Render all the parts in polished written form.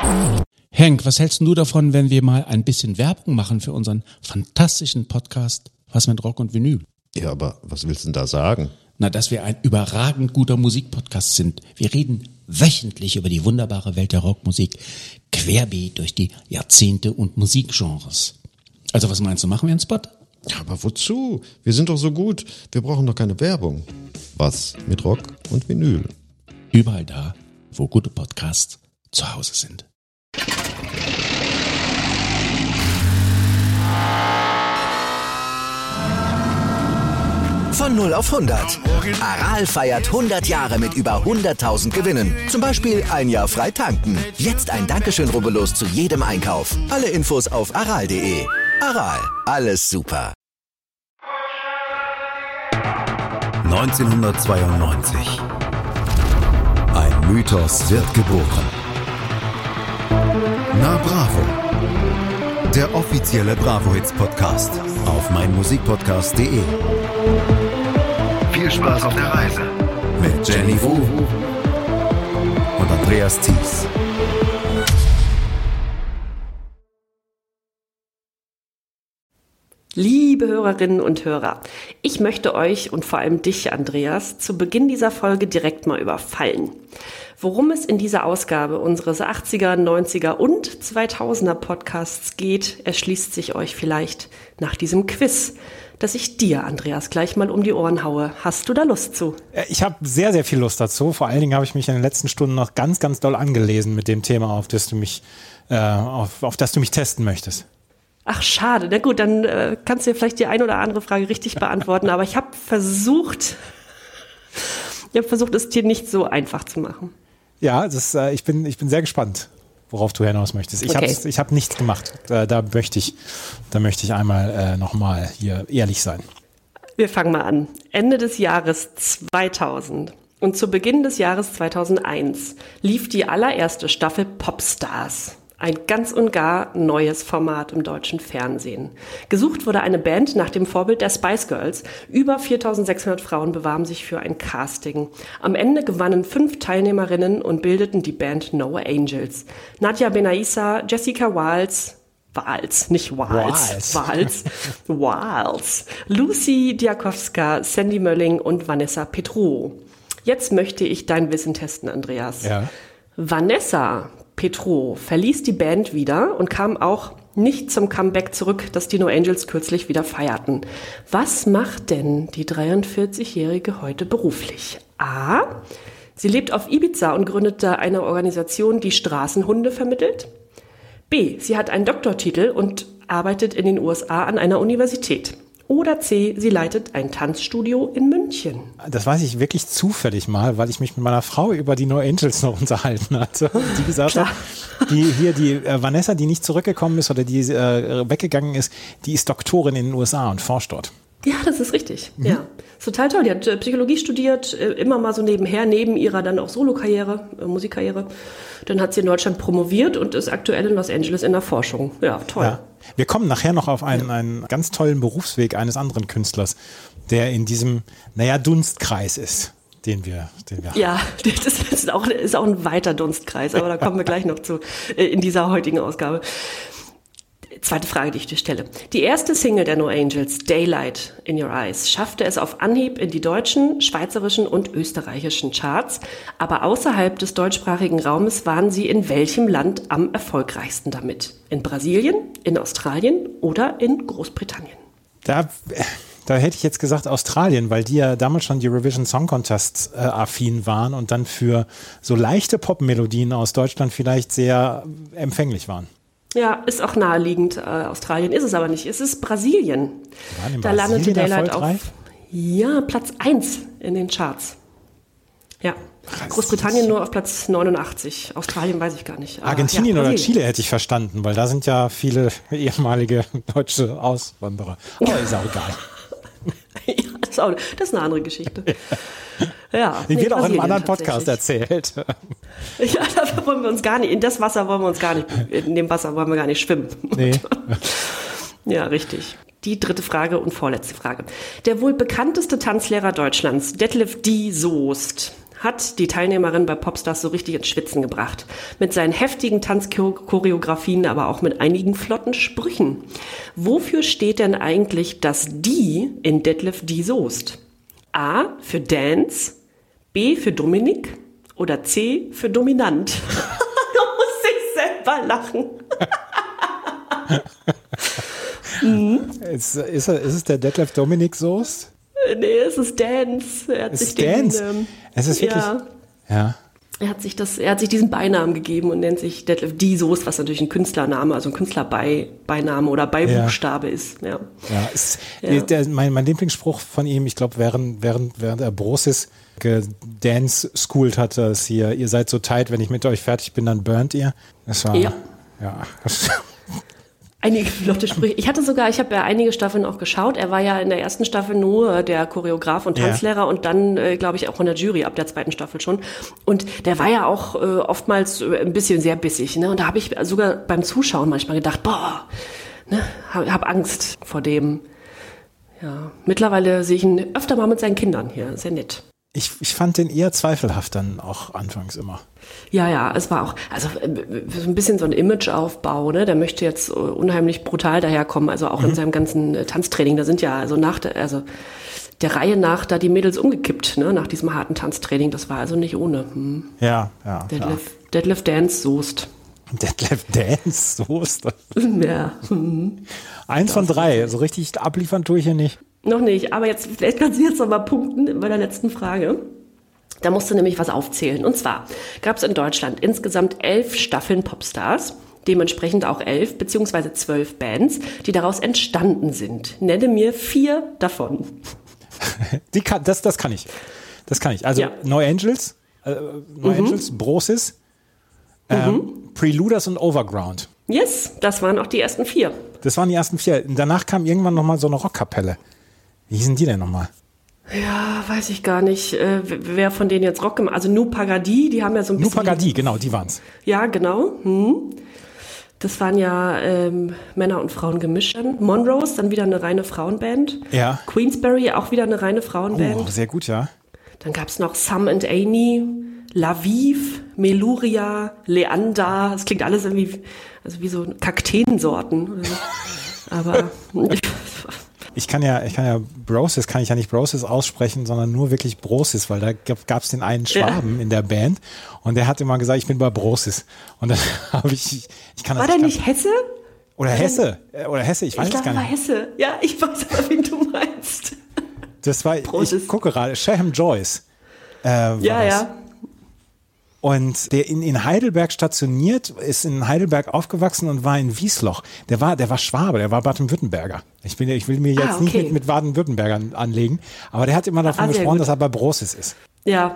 Henk, was hältst du davon, wenn wir mal ein bisschen Werbung machen für unseren fantastischen Podcast Was mit Rock und Vinyl? Ja, aber was willst du denn da sagen? Na, dass wir ein überragend guter Musikpodcast sind. Wir reden wöchentlich über die wunderbare Welt der Rockmusik, querbeet durch die Jahrzehnte und Musikgenres. Also was meinst du, machen wir einen Spot? Ja, aber wozu? Wir sind doch so gut. Wir brauchen doch keine Werbung. Was mit Rock und Vinyl? Überall da, wo gute Podcasts zu Hause sind. Von 0 auf 100. Aral feiert 100 Jahre mit über 100.000 Gewinnen. Zum Beispiel ein Jahr frei tanken. Jetzt ein Dankeschön, rubbellos zu jedem Einkauf. Alle Infos auf aral.de. Aral, alles super. 1992. Ein Mythos wird geboren. Na Bravo. Der offizielle Bravo-Hits-Podcast auf meinmusikpodcast.de. Viel Spaß auf der Reise mit Jenny Wu und Andreas Thies. Liebe Hörerinnen und Hörer, ich möchte euch und vor allem dich, Andreas, zu Beginn dieser Folge direkt mal überfallen. Worum es in dieser Ausgabe unseres 80er, 90er und 2000er Podcasts geht, erschließt sich euch vielleicht nach diesem Quiz, das ich dir, Andreas, gleich mal um die Ohren haue. Hast du da Lust zu? Ich habe sehr, sehr viel Lust dazu. Vor allen Dingen habe ich mich in den letzten Stunden noch ganz, ganz doll angelesen mit dem Thema, auf das du mich testen möchtest. Ach, schade. Na gut, dann kannst du dir vielleicht die ein oder andere Frage richtig beantworten. Aber ich habe versucht, es dir nicht so einfach zu machen. Ja, ich bin sehr gespannt, worauf du hinaus möchtest. Ich habe nichts gemacht. Da möchte ich einmal nochmal hier ehrlich sein. Wir fangen mal an. Ende des Jahres 2000 und zu Beginn des Jahres 2001 lief die allererste Staffel Popstars. Ein ganz und gar neues Format im deutschen Fernsehen. Gesucht wurde eine Band nach dem Vorbild der Spice Girls. Über 4.600 Frauen bewarben sich für ein Casting. Am Ende gewannen 5 Teilnehmerinnen und bildeten die Band No Angels. Nadja Benaissa, Jessica Wals, Lucy Diakowska, Sandy Mölling und Vanessa Petruo. Jetzt möchte ich dein Wissen testen, Andreas. Ja. Vanessa Petruo verließ die Band wieder und kam auch nicht zum Comeback zurück, das die No Angels kürzlich wieder feierten. Was macht denn die 43-Jährige heute beruflich? A. Sie lebt auf Ibiza und gründete eine Organisation, die Straßenhunde vermittelt. B. Sie hat einen Doktortitel und arbeitet in den USA an einer Universität. Oder C. Sie leitet ein Tanzstudio in München. Das weiß ich wirklich zufällig mal, weil ich mich mit meiner Frau über die No Angels noch unterhalten hatte. Die gesagt hat, die Vanessa, die nicht zurückgekommen ist oder die weggegangen ist, die ist Doktorin in den USA und forscht dort. Ja, das ist richtig. Mhm. Ja, ist total toll. Die hat Psychologie studiert, immer mal so nebenher, neben ihrer dann auch Solokarriere, Musikkarriere. Dann hat sie in Deutschland promoviert und ist aktuell in Los Angeles in der Forschung. Ja, toll. Ja. Wir kommen nachher noch auf einen ganz tollen Berufsweg eines anderen Künstlers, der in diesem, Dunstkreis ist, den wir haben. Ja, das ist auch ein weiter Dunstkreis, aber da kommen wir gleich noch zu in dieser heutigen Ausgabe. Zweite Frage, die ich dir stelle. Die erste Single der No Angels, Daylight in Your Eyes, schaffte es auf Anhieb in die deutschen, schweizerischen und österreichischen Charts. Aber außerhalb des deutschsprachigen Raumes waren sie in welchem Land am erfolgreichsten damit? In Brasilien, in Australien oder in Großbritannien? Da hätte ich jetzt gesagt Australien, weil die ja damals schon die Eurovision Song Contest affin waren und dann für so leichte Popmelodien aus Deutschland vielleicht sehr empfänglich waren. Ja, ist auch naheliegend. Australien ist es aber nicht. Es ist Brasilien. Da landete Daylight auf Platz 1 in den Charts. Ja. Krass. Großbritannien nur auf Platz 89. Australien weiß ich gar nicht. Argentinien oder Chile hätte ich verstanden, weil da sind ja viele ehemalige deutsche Auswanderer. Aber ist auch egal. Ja, das ist eine andere Geschichte. Ja, die wird auch in einem anderen Podcast erzählt. Ja, dafür wollen wir uns gar nicht, in dem Wasser wollen wir gar nicht schwimmen. Nee. Ja, richtig. Die dritte Frage und vorletzte Frage. Der wohl bekannteste Tanzlehrer Deutschlands, Detlef D. Soest, hat die Teilnehmerin bei Popstars so richtig ins Schwitzen gebracht. Mit seinen heftigen Tanzchoreografien, aber auch mit einigen flotten Sprüchen. Wofür steht denn eigentlich das Die in Detlef Die Soest? A für Dance, B für Dominik oder C für Dominant? Da muss ich selber lachen. Ist es der Detlef Dominik Soest? Nee, es ist Dance. Er hat Es sich ist Dance? Es ist wirklich... Ja. Er hat sich diesen Beinamen gegeben und nennt sich Detlef Die Soest, was natürlich ein Künstlername, also ein Künstlerbeiname oder Beibuchstabe ist. Ja. Mein Lieblingsspruch von ihm, ich glaube, während er Brosis gedance-schoolt hat, dass hier, ihr seid so tight, wenn ich mit euch fertig bin, dann burnt ihr. Das war... Ja. Einige flotte Sprüche. Ich habe ja einige Staffeln auch geschaut. Er war ja in der ersten Staffel nur der Choreograf und Tanzlehrer und dann, glaube ich, auch in der Jury ab der zweiten Staffel schon. Und der war ja auch oftmals ein bisschen sehr bissig. Ne? Und da habe ich sogar beim Zuschauen manchmal gedacht, hab Angst vor dem. Ja, mittlerweile sehe ich ihn öfter mal mit seinen Kindern hier. Sehr nett. Ich fand den eher zweifelhaft dann auch anfangs immer. Ja, es war auch, also so ein bisschen so ein Imageaufbau, ne? Der möchte jetzt unheimlich brutal daherkommen, also auch in seinem ganzen Tanztraining. Da sind ja der Reihe nach da die Mädels umgekippt, ne? Nach diesem harten Tanztraining. Das war also nicht ohne. Ja. Detlef Dance Soest. Detlef Dance Soest? Ja. 1 von 3, so richtig abliefern tue ich hier nicht. Noch nicht, aber vielleicht kannst du jetzt noch mal punkten bei der letzten Frage. Da musst du nämlich was aufzählen. Und zwar gab es in Deutschland insgesamt 11 Staffeln Popstars, dementsprechend auch 11 bzw. 12 Bands, die daraus entstanden sind. Nenne mir 4 davon. Das kann ich. Also No Angels, Brosis, Preluders und Overground. Yes, das waren auch die ersten 4. Das waren die ersten 4. Danach kam irgendwann nochmal so eine Rockkapelle. Wie hießen die denn nochmal? Ja, weiß ich gar nicht, wer von denen jetzt Rock gemacht hat. Also Nu Pagadi, die haben ja so ein bisschen... Nu Pagadi, genau, die waren's. Ja, genau. Das waren ja Männer und Frauen gemischt. Monrose, dann wieder eine reine Frauenband. Ja. Queensberry, auch wieder eine reine Frauenband. Oh, sehr gut, ja. Dann gab's noch Sam and Amy, Laviv, Meluria, Leander. Das klingt alles irgendwie wie so Kakteensorten. Aber... Ich kann ja Brosis, kann ich ja nicht Brosis aussprechen, sondern nur wirklich Brosis, weil da gab es den einen Schwaben in der Band und der hat immer gesagt, ich bin bei Brosis. Und dann habe ich kann das nicht. War der nicht Hesse? Oder Hesse, ich weiß es gar nicht. Ich glaube, war Hesse. Ja, ich weiß aber, wen du meinst. Das war, ich gucke gerade, Shaham Joyce. Ja. Und der in Heidelberg stationiert, ist in Heidelberg aufgewachsen und war in Wiesloch. Der war Schwabe, der war Baden-Württemberger. Ich will mir jetzt nicht mit Baden-Württembergern anlegen, aber der hat immer davon gesprochen, dass er bei Brosis ist. Ja.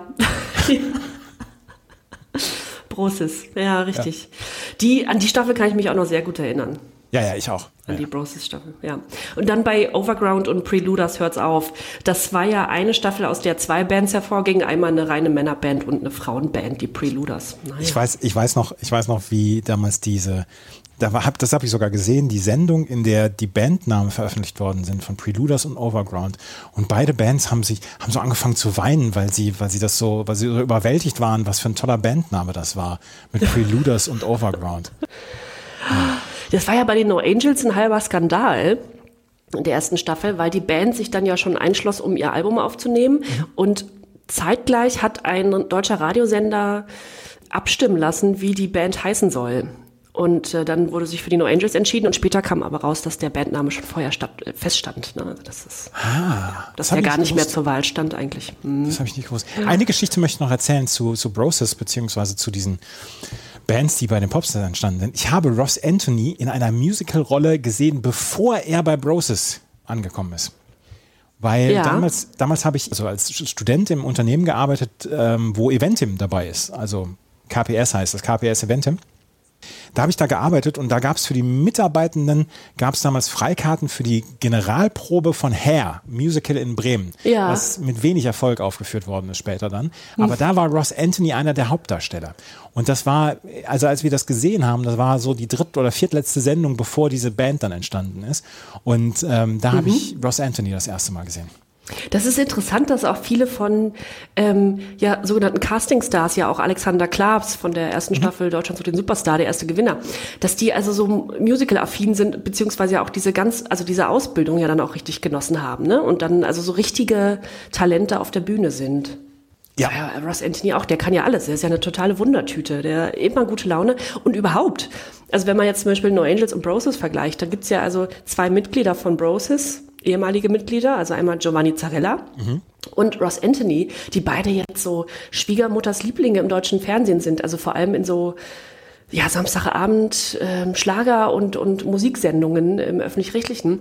Brosis, ja, richtig. Ja. An die Staffel kann ich mich auch noch sehr gut erinnern. Ja, ich auch. An die Brosis-Staffel, ja. Und dann bei Overground und Preluders hört's auf. Das war ja eine Staffel, aus der 2 Bands hervorgingen. Einmal eine reine Männerband und eine Frauenband, die Preluders. Naja. Ich weiß noch, wie damals das habe ich sogar gesehen, die Sendung, in der die Bandnamen veröffentlicht worden sind von Preluders und Overground. Und beide Bands haben so angefangen zu weinen, weil sie so überwältigt waren, was für ein toller Bandname das war. Mit Preluders und Overground. Das war ja bei den No Angels ein halber Skandal in der ersten Staffel, weil die Band sich dann ja schon einschloss, um ihr Album aufzunehmen. Und zeitgleich hat ein deutscher Radiosender abstimmen lassen, wie die Band heißen soll. Und dann wurde sich für die No Angels entschieden und später kam aber raus, dass der Bandname schon vorher feststand. Ne? Also dass der gar nicht mehr zur Wahl stand eigentlich. Das habe ich nicht gewusst. Ja. Eine Geschichte möchte ich noch erzählen zu Brosis, beziehungsweise zu diesen Bands, die bei den Popstars entstanden sind. Ich habe Ross Anthony in einer Musical-Rolle gesehen, bevor er bei Brosis angekommen ist. Weil damals habe ich so als Student im Unternehmen gearbeitet, wo Eventim dabei ist. Also KPS heißt das, KPS Eventim. Da habe ich da gearbeitet und da gab es für die Mitarbeitenden, damals Freikarten für die Generalprobe von Hair, Musical in Bremen, was mit wenig Erfolg aufgeführt worden ist später dann. Aber da war Ross Anthony einer der Hauptdarsteller. Und das war, also als wir das gesehen haben, das war so die 3. oder 4. Sendung, bevor diese Band dann entstanden ist. Und da habe ich Ross Anthony das erste Mal gesehen. Das ist interessant, dass auch viele von sogenannten Castingstars, ja auch Alexander Klavs von der ersten Staffel Deutschland sucht den Superstar, der erste Gewinner, dass die also so musical-affin sind, beziehungsweise ja auch diese Ausbildung ja dann auch richtig genossen haben, ne? Und dann also so richtige Talente auf der Bühne sind. Ja, Ross Anthony auch, der kann ja alles. Der ist ja eine totale Wundertüte. Der hat immer gute Laune. Und überhaupt, also wenn man jetzt zum Beispiel No Angels und Broses vergleicht, da gibt's ja also 2 Mitglieder von Broses, ehemalige Mitglieder, also einmal Giovanni Zarella und Ross Anthony, die beide jetzt so Schwiegermutters Lieblinge im deutschen Fernsehen sind. Also vor allem in so Samstagabend Schlager und Musiksendungen im Öffentlich-Rechtlichen.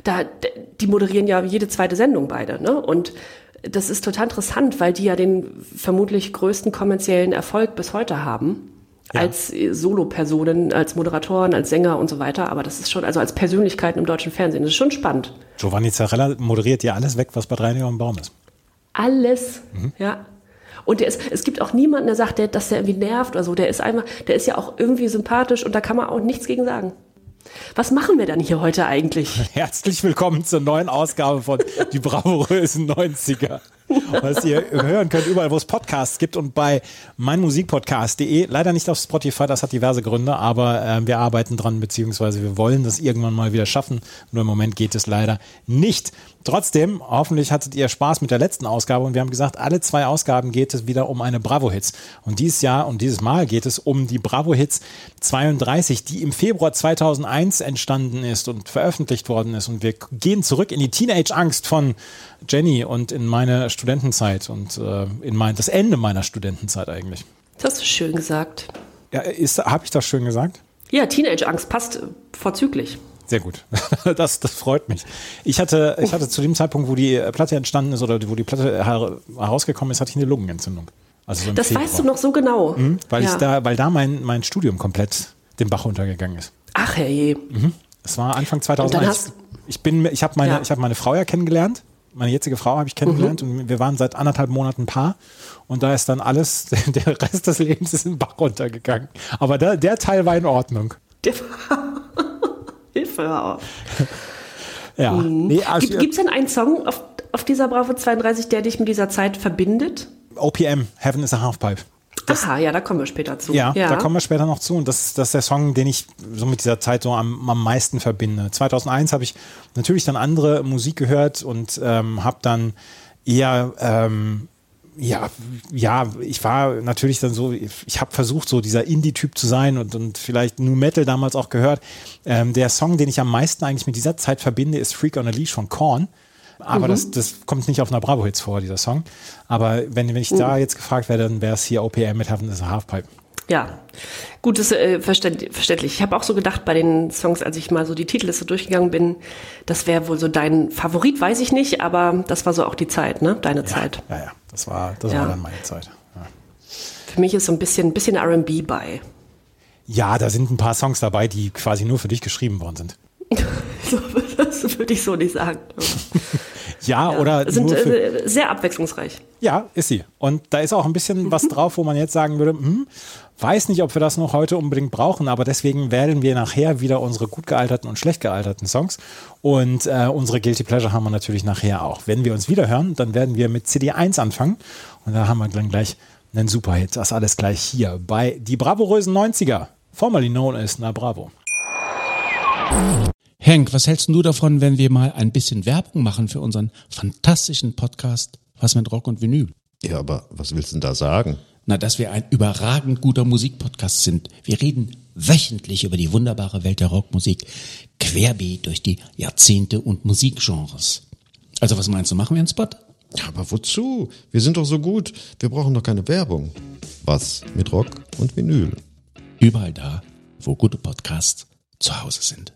Die moderieren ja jede zweite Sendung beide, ne? Und das ist total interessant, weil die ja den vermutlich größten kommerziellen Erfolg bis heute haben. Ja. Als Solo-Personen, als Moderatoren, als Sänger und so weiter. Aber das ist schon, also als Persönlichkeiten im deutschen Fernsehen, das ist schon spannend. Giovanni Zarella moderiert ja alles weg, was bei 3 am Baum ist. Alles, ja. Und es gibt auch niemanden, der sagt, dass der irgendwie nervt oder so. Der ist ja auch irgendwie sympathisch und da kann man auch nichts gegen sagen. Was machen wir dann hier heute eigentlich? Herzlich willkommen zur neuen Ausgabe von Die bravourösen 90er. Was ihr hören könnt, überall, wo es Podcasts gibt und bei meinmusikpodcast.de. Leider nicht auf Spotify, das hat diverse Gründe, aber wir arbeiten dran, beziehungsweise wir wollen das irgendwann mal wieder schaffen. Nur im Moment geht es leider nicht. Trotzdem, hoffentlich hattet ihr Spaß mit der letzten Ausgabe und wir haben gesagt, alle 2 Ausgaben geht es wieder um eine Bravo-Hits. Und dieses Jahr und dieses Mal geht es um die Bravo-Hits 32, die im Februar 2001 entstanden ist und veröffentlicht worden ist. Und wir gehen zurück in die Teenage-Angst von Jenny und in meine Studentenzeit und in das Ende meiner Studentenzeit eigentlich. Das hast du schön gesagt. Ja, habe ich das schön gesagt? Ja, Teenage-Angst passt vorzüglich. Sehr gut. Das freut mich. Ich hatte zu dem Zeitpunkt, wo die Platte entstanden ist oder wo die Platte herausgekommen ist, hatte ich eine Lungenentzündung. Also so das Februar. Weißt du noch so genau? Weil da mein Studium komplett den Bach runtergegangen ist. Ach herrje. Das war Anfang 2001. Ich habe meine Frau ja kennengelernt. Meine jetzige Frau habe ich kennengelernt und wir waren seit 1,5 Monaten Paar und da ist dann alles, der Rest des Lebens ist in den Bach runtergegangen. Aber der Teil war in Ordnung. Hilfe auf. Ja. Nee, Gibt's denn einen Song auf dieser Bravo 32, der dich mit dieser Zeit verbindet? OPM, Heaven is a Halfpipe. Aha, ja, da kommen wir später zu. Ja, da kommen wir später noch zu. Und das ist der Song, den ich so mit dieser Zeit so am meisten verbinde. 2001 habe ich natürlich dann andere Musik gehört und habe dann eher, ich war natürlich dann so, ich habe versucht, so dieser Indie-Typ zu sein und vielleicht Nu Metal damals auch gehört. Der Song, den ich am meisten eigentlich mit dieser Zeit verbinde, ist Freak on a Leash von Korn. Aber das kommt nicht auf einer Bravo-Hits vor, dieser Song. Aber wenn ich da jetzt gefragt werde, dann wäre es hier OPM mit Heaven is a Halfpipe. Ja, gut, das ist verständlich. Ich habe auch so gedacht bei den Songs, als ich mal so die Titelliste durchgegangen bin, das wäre wohl so dein Favorit, weiß ich nicht, aber das war so auch die Zeit, ne? Deine Zeit. Ja, das war dann meine Zeit. Ja. Für mich ist so ein bisschen R&B bei. Ja, da sind ein paar Songs dabei, die quasi nur für dich geschrieben worden sind. Das würde ich so nicht sagen. Ja, oder sind sehr abwechslungsreich. Ja, ist sie. Und da ist auch ein bisschen was drauf, wo man jetzt sagen würde, weiß nicht, ob wir das noch heute unbedingt brauchen, aber deswegen wählen wir nachher wieder unsere gut gealterten und schlecht gealterten Songs. Und unsere Guilty Pleasure haben wir natürlich nachher auch. Wenn wir uns wieder hören, dann werden wir mit CD 1 anfangen. Und da haben wir dann gleich einen Superhit. Das alles gleich hier bei Die bravourösen 90er, formerly known as Na Bravo. Henk, was hältst du davon, wenn wir mal ein bisschen Werbung machen für unseren fantastischen Podcast Was mit Rock und Vinyl? Ja, aber was willst du denn da sagen? Na, dass wir ein überragend guter Musikpodcast sind. Wir reden wöchentlich über die wunderbare Welt der Rockmusik, querbeet durch die Jahrzehnte und Musikgenres. Also was meinst du, machen wir einen Spot? Ja, aber wozu? Wir sind doch so gut. Wir brauchen doch keine Werbung. Was mit Rock und Vinyl? Überall da, wo gute Podcasts zu Hause sind.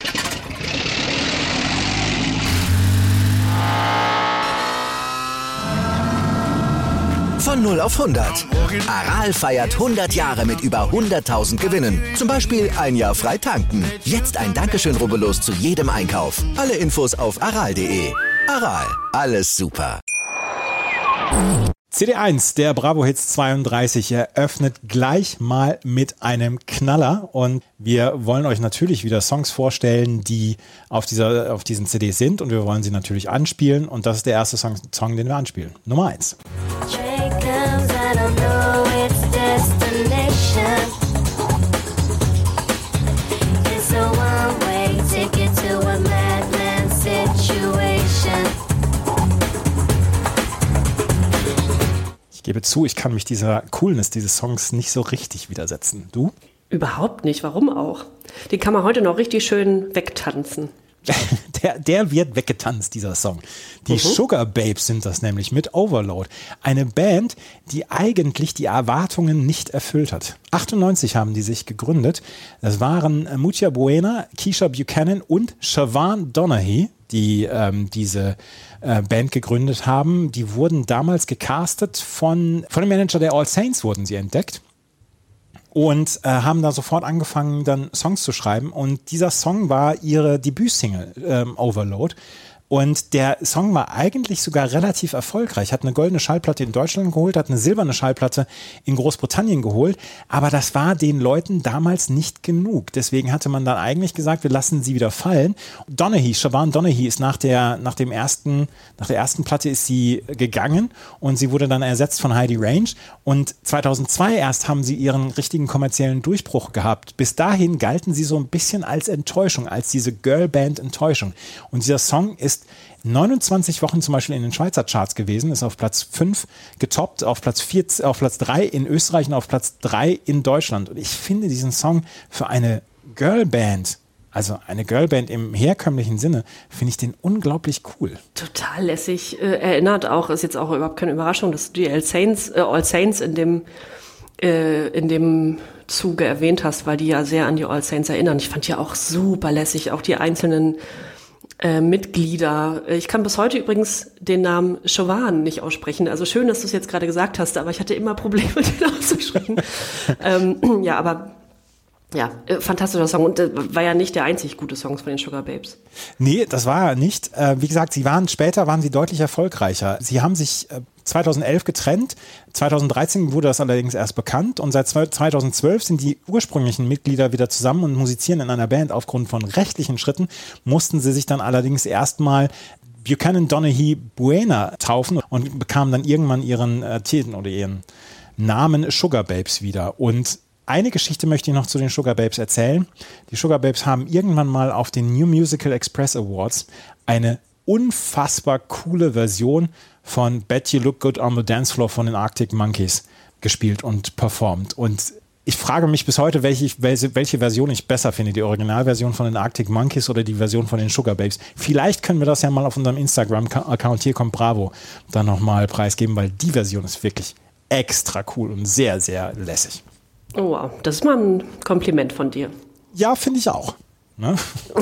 Von 0 auf 100. Aral feiert 100 Jahre mit über 100.000 Gewinnen. Zum Beispiel ein Jahr frei tanken. Jetzt ein Dankeschön, rubbellos zu jedem Einkauf. Alle Infos auf aral.de. Aral, alles super. CD1, der Bravo Hits 32, eröffnet gleich mal mit einem Knaller und wir wollen euch natürlich wieder Songs vorstellen, die auf diesen CDs sind und wir wollen sie natürlich anspielen und das ist der erste Song, den wir anspielen. Nummer 1. Ich gebe zu, ich kann mich dieser Coolness dieses Songs nicht so richtig widersetzen. Du? Überhaupt nicht. Warum auch? Den kann man heute noch richtig schön wegtanzen. Der wird weggetanzt, dieser Song. Die Sugar Babes sind das nämlich mit Overload. Eine Band, die eigentlich die Erwartungen nicht erfüllt hat. 98 haben die sich gegründet. Das waren Mucha Buena, Keisha Buchanan und Siobhan Donaghy, die diese Band gegründet haben. Die wurden damals gecastet von dem Manager der All Saints, wurden sie entdeckt. Und haben da sofort angefangen, dann Songs zu schreiben. Und dieser Song war ihre Debütsingle, Overload. Und der Song war eigentlich sogar relativ erfolgreich. Hat eine goldene Schallplatte in Deutschland geholt, hat eine silberne Schallplatte in Großbritannien geholt. Aber das war den Leuten damals nicht genug. Deswegen hatte man dann eigentlich gesagt, wir lassen sie wieder fallen. Siobhan Donaghy ist nach der ersten Platte ist sie gegangen und sie wurde dann ersetzt von Heidi Range. Und 2002 erst haben sie ihren richtigen kommerziellen Durchbruch gehabt. Bis dahin galten sie so ein bisschen als Enttäuschung, als diese Girlband-Enttäuschung. Und dieser Song ist 29 Wochen zum Beispiel in den Schweizer Charts gewesen, ist auf Platz 5 getoppt, auf Platz 3 in Österreich und auf Platz 3 in Deutschland. Und ich finde diesen Song für eine Girlband, also eine Girlband im herkömmlichen Sinne, finde ich den unglaublich cool. Total lässig. Erinnert auch, ist jetzt auch überhaupt keine Überraschung, dass du die All Saints in dem Zuge erwähnt hast, weil die ja sehr an die All Saints erinnern. Ich fand ja auch super lässig, auch die einzelnen Mitglieder. Ich kann bis heute übrigens den Namen Siobhan nicht aussprechen. Also schön, dass du es jetzt gerade gesagt hast, aber ich hatte immer Probleme, den auszusprechen. Fantastischer Song und war ja nicht der einzig gute Song von den Sugar Babes. Nee, das war er nicht. Wie gesagt, später waren sie deutlich erfolgreicher. Sie haben sich 2011 getrennt. 2013 wurde das allerdings erst bekannt und seit 2012 sind die ursprünglichen Mitglieder wieder zusammen und musizieren in einer Band. Aufgrund von rechtlichen Schritten mussten sie sich dann allerdings erstmal Buchanan Donaghy Buena taufen und bekamen dann irgendwann ihren Titel oder ihren Namen Sugar Babes wieder. Und eine Geschichte möchte ich noch zu den Sugar Babes erzählen. Die Sugar Babes haben irgendwann mal auf den New Musical Express Awards eine unfassbar coole Version von Bet You Look Good on the Dance Floor von den Arctic Monkeys gespielt und performt. Und ich frage mich bis heute, welche Version ich besser finde, die Originalversion von den Arctic Monkeys oder die Version von den Sugar Babes. Vielleicht können wir das ja mal auf unserem Instagram-Account hier kommt Bravo dann nochmal preisgeben, weil die Version ist wirklich extra cool und sehr, sehr lässig. Oh wow, das ist mal ein Kompliment von dir. Ja, finde ich auch. Ne?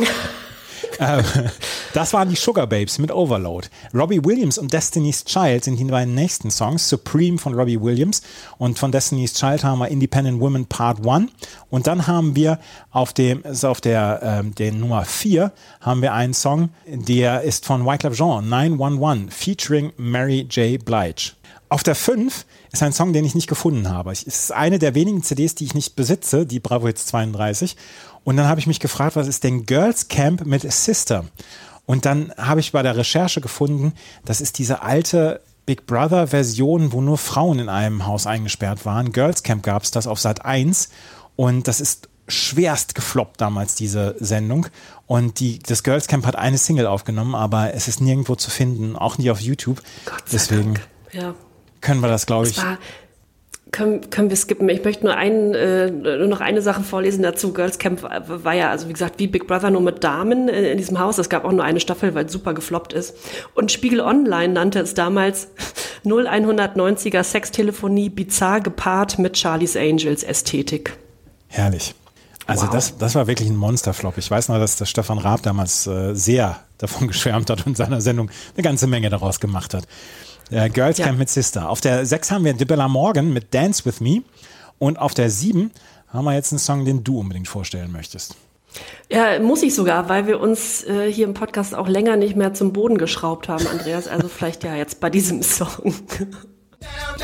Das waren die Sugar Babes mit Overload. Robbie Williams und Destiny's Child sind die beiden nächsten Songs. Supreme von Robbie Williams und von Destiny's Child haben wir Independent Women Part 1. Und dann haben wir auf der Nummer 4 haben wir einen Song, der ist von Wyclef Jean, 911, featuring Mary J. Blige. Auf der 5 ist ein Song, den ich nicht gefunden habe. Es ist eine der wenigen CDs, die ich nicht besitze, die Bravo Hits 32. Und dann habe ich mich gefragt, was ist denn Girls Camp mit Sister? Und dann habe ich bei der Recherche gefunden, das ist diese alte Big Brother Version, wo nur Frauen in einem Haus eingesperrt waren. Girls Camp gab es das auf Sat 1 und das ist schwerst gefloppt damals, diese Sendung. Und das Girls Camp hat eine Single aufgenommen, aber es ist nirgendwo zu finden, auch nicht auf YouTube. Deswegen können wir das, glaube ich... Können wir skippen. Ich möchte nur noch eine Sache vorlesen dazu. Girls Camp war ja, also wie gesagt, wie Big Brother nur mit Damen in diesem Haus. Es gab auch nur eine Staffel, weil es super gefloppt ist. Und Spiegel Online nannte es damals 0190er Sextelefonie bizarr gepaart mit Charlie's Angels Ästhetik. Herrlich. Also wow. Das war wirklich ein Monsterflop. Ich weiß noch, dass der Stefan Raab damals sehr davon geschwärmt hat und in seiner Sendung eine ganze Menge daraus gemacht hat. Girls Camp mit Sister. Auf der 6 haben wir Debella Morgan mit Dance With Me. Und auf der 7 haben wir jetzt einen Song, den du unbedingt vorstellen möchtest. Ja, muss ich sogar, weil wir uns hier im Podcast auch länger nicht mehr zum Boden geschraubt haben, Andreas. Also vielleicht ja jetzt bei diesem Song.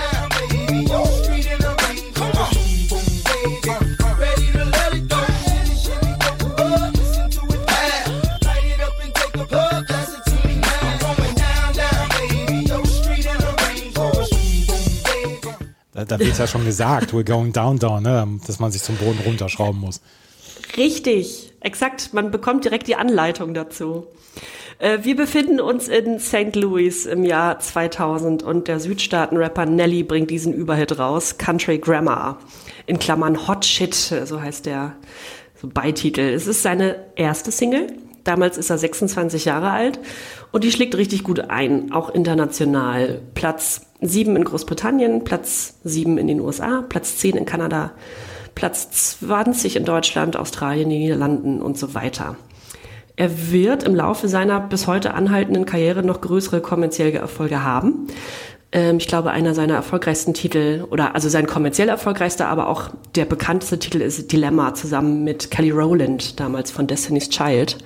da wird ja schon gesagt, we're going down, ne? Dass man sich zum Boden runterschrauben muss. Richtig, exakt. Man bekommt direkt die Anleitung dazu. Wir befinden uns in St. Louis im Jahr 2000 und der Südstaaten-Rapper Nelly bringt diesen Überhit raus, Country Grammar, in Klammern Hot Shit, so heißt der so Beititel. Es ist seine erste Single, damals ist er 26 Jahre alt und die schlägt richtig gut ein, auch international. Platz 7 in Großbritannien, Platz 7 in den USA, Platz 10 in Kanada, Platz 20 in Deutschland, Australien, den Niederlanden und so weiter. Er wird im Laufe seiner bis heute anhaltenden Karriere noch größere kommerzielle Erfolge haben. Ich glaube, einer seiner erfolgreichsten Titel, also sein kommerziell erfolgreichster, aber auch der bekannteste Titel ist Dilemma zusammen mit Kelly Rowland, damals von Destiny's Child.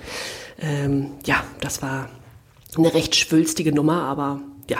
Das war eine recht schwülstige Nummer, aber ja.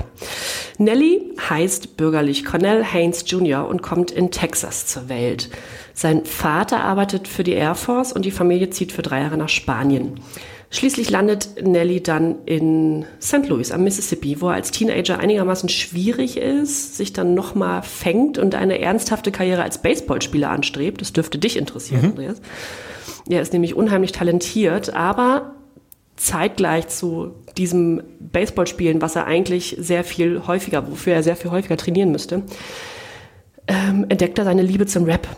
Nelly heißt bürgerlich Cornell Haynes Jr. und kommt in Texas zur Welt. Sein Vater arbeitet für die Air Force und die Familie zieht für 3 Jahre nach Spanien. Schließlich landet Nelly dann in St. Louis am Mississippi, wo er als Teenager einigermaßen schwierig ist, sich dann nochmal fängt und eine ernsthafte Karriere als Baseballspieler anstrebt. Das dürfte dich interessieren, Andreas. Er ist nämlich unheimlich talentiert, aber zeitgleich zu diesem Baseballspielen, wofür er sehr viel häufiger trainieren müsste, entdeckt er seine Liebe zum Rap.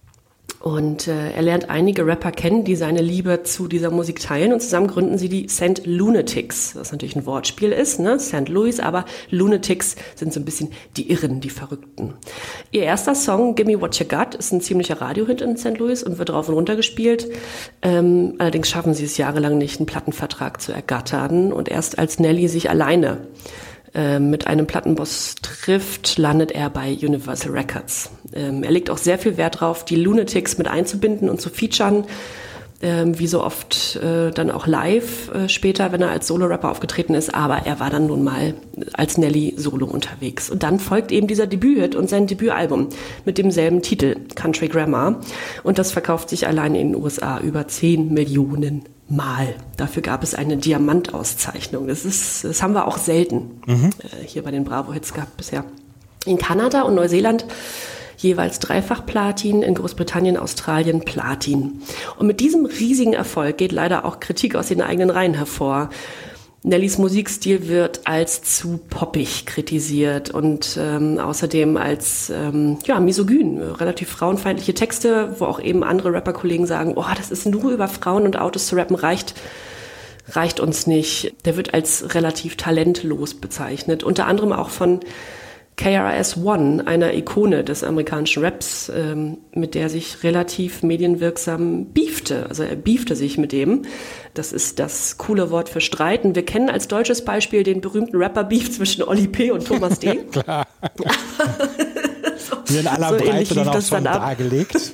Und er lernt einige Rapper kennen, die seine Liebe zu dieser Musik teilen und zusammen gründen sie die St. Lunatics, was natürlich ein Wortspiel ist, ne? St. Louis, aber Lunatics sind so ein bisschen die Irren, die Verrückten. Ihr erster Song, Gimme What You Got, ist ein ziemlicher Radiohit in St. Louis und wird rauf und runter gespielt. Allerdings schaffen sie es jahrelang nicht, einen Plattenvertrag zu ergattern und erst als Nelly sich alleine mit einem Plattenboss trifft, landet er bei Universal Records. Er legt auch sehr viel Wert darauf, die Lunatics mit einzubinden und zu featuren, wie so oft dann auch live später, wenn er als Solo-Rapper aufgetreten ist, aber er war dann nun mal als Nelly Solo unterwegs. Und dann folgt eben dieser Debüthit und sein Debütalbum mit demselben Titel, Country Grammar, und das verkauft sich allein in den USA über 10 Millionen Mal. Dafür gab es eine Diamantauszeichnung. Das haben wir auch selten hier bei den Bravo-Hits gehabt bisher. In Kanada und Neuseeland jeweils 3-fach Platin, in Großbritannien, Australien Platin. Und mit diesem riesigen Erfolg geht leider auch Kritik aus den eigenen Reihen hervor. Nellys Musikstil wird als zu poppig kritisiert und außerdem als misogyn, relativ frauenfeindliche Texte, wo auch eben andere Rapperkollegen sagen, das ist nur über Frauen und Autos zu rappen, reicht uns nicht. Der wird als relativ talentlos bezeichnet, unter anderem auch von KRS-One, einer Ikone des amerikanischen Raps, mit der sich relativ medienwirksam beefte. Also er beefte sich mit dem. Das ist das coole Wort für streiten. Wir kennen als deutsches Beispiel den berühmten Rapper-Beef zwischen Oli P. und Thomas D. Klar. Hier in aller Breite dann auch schon dargelegt.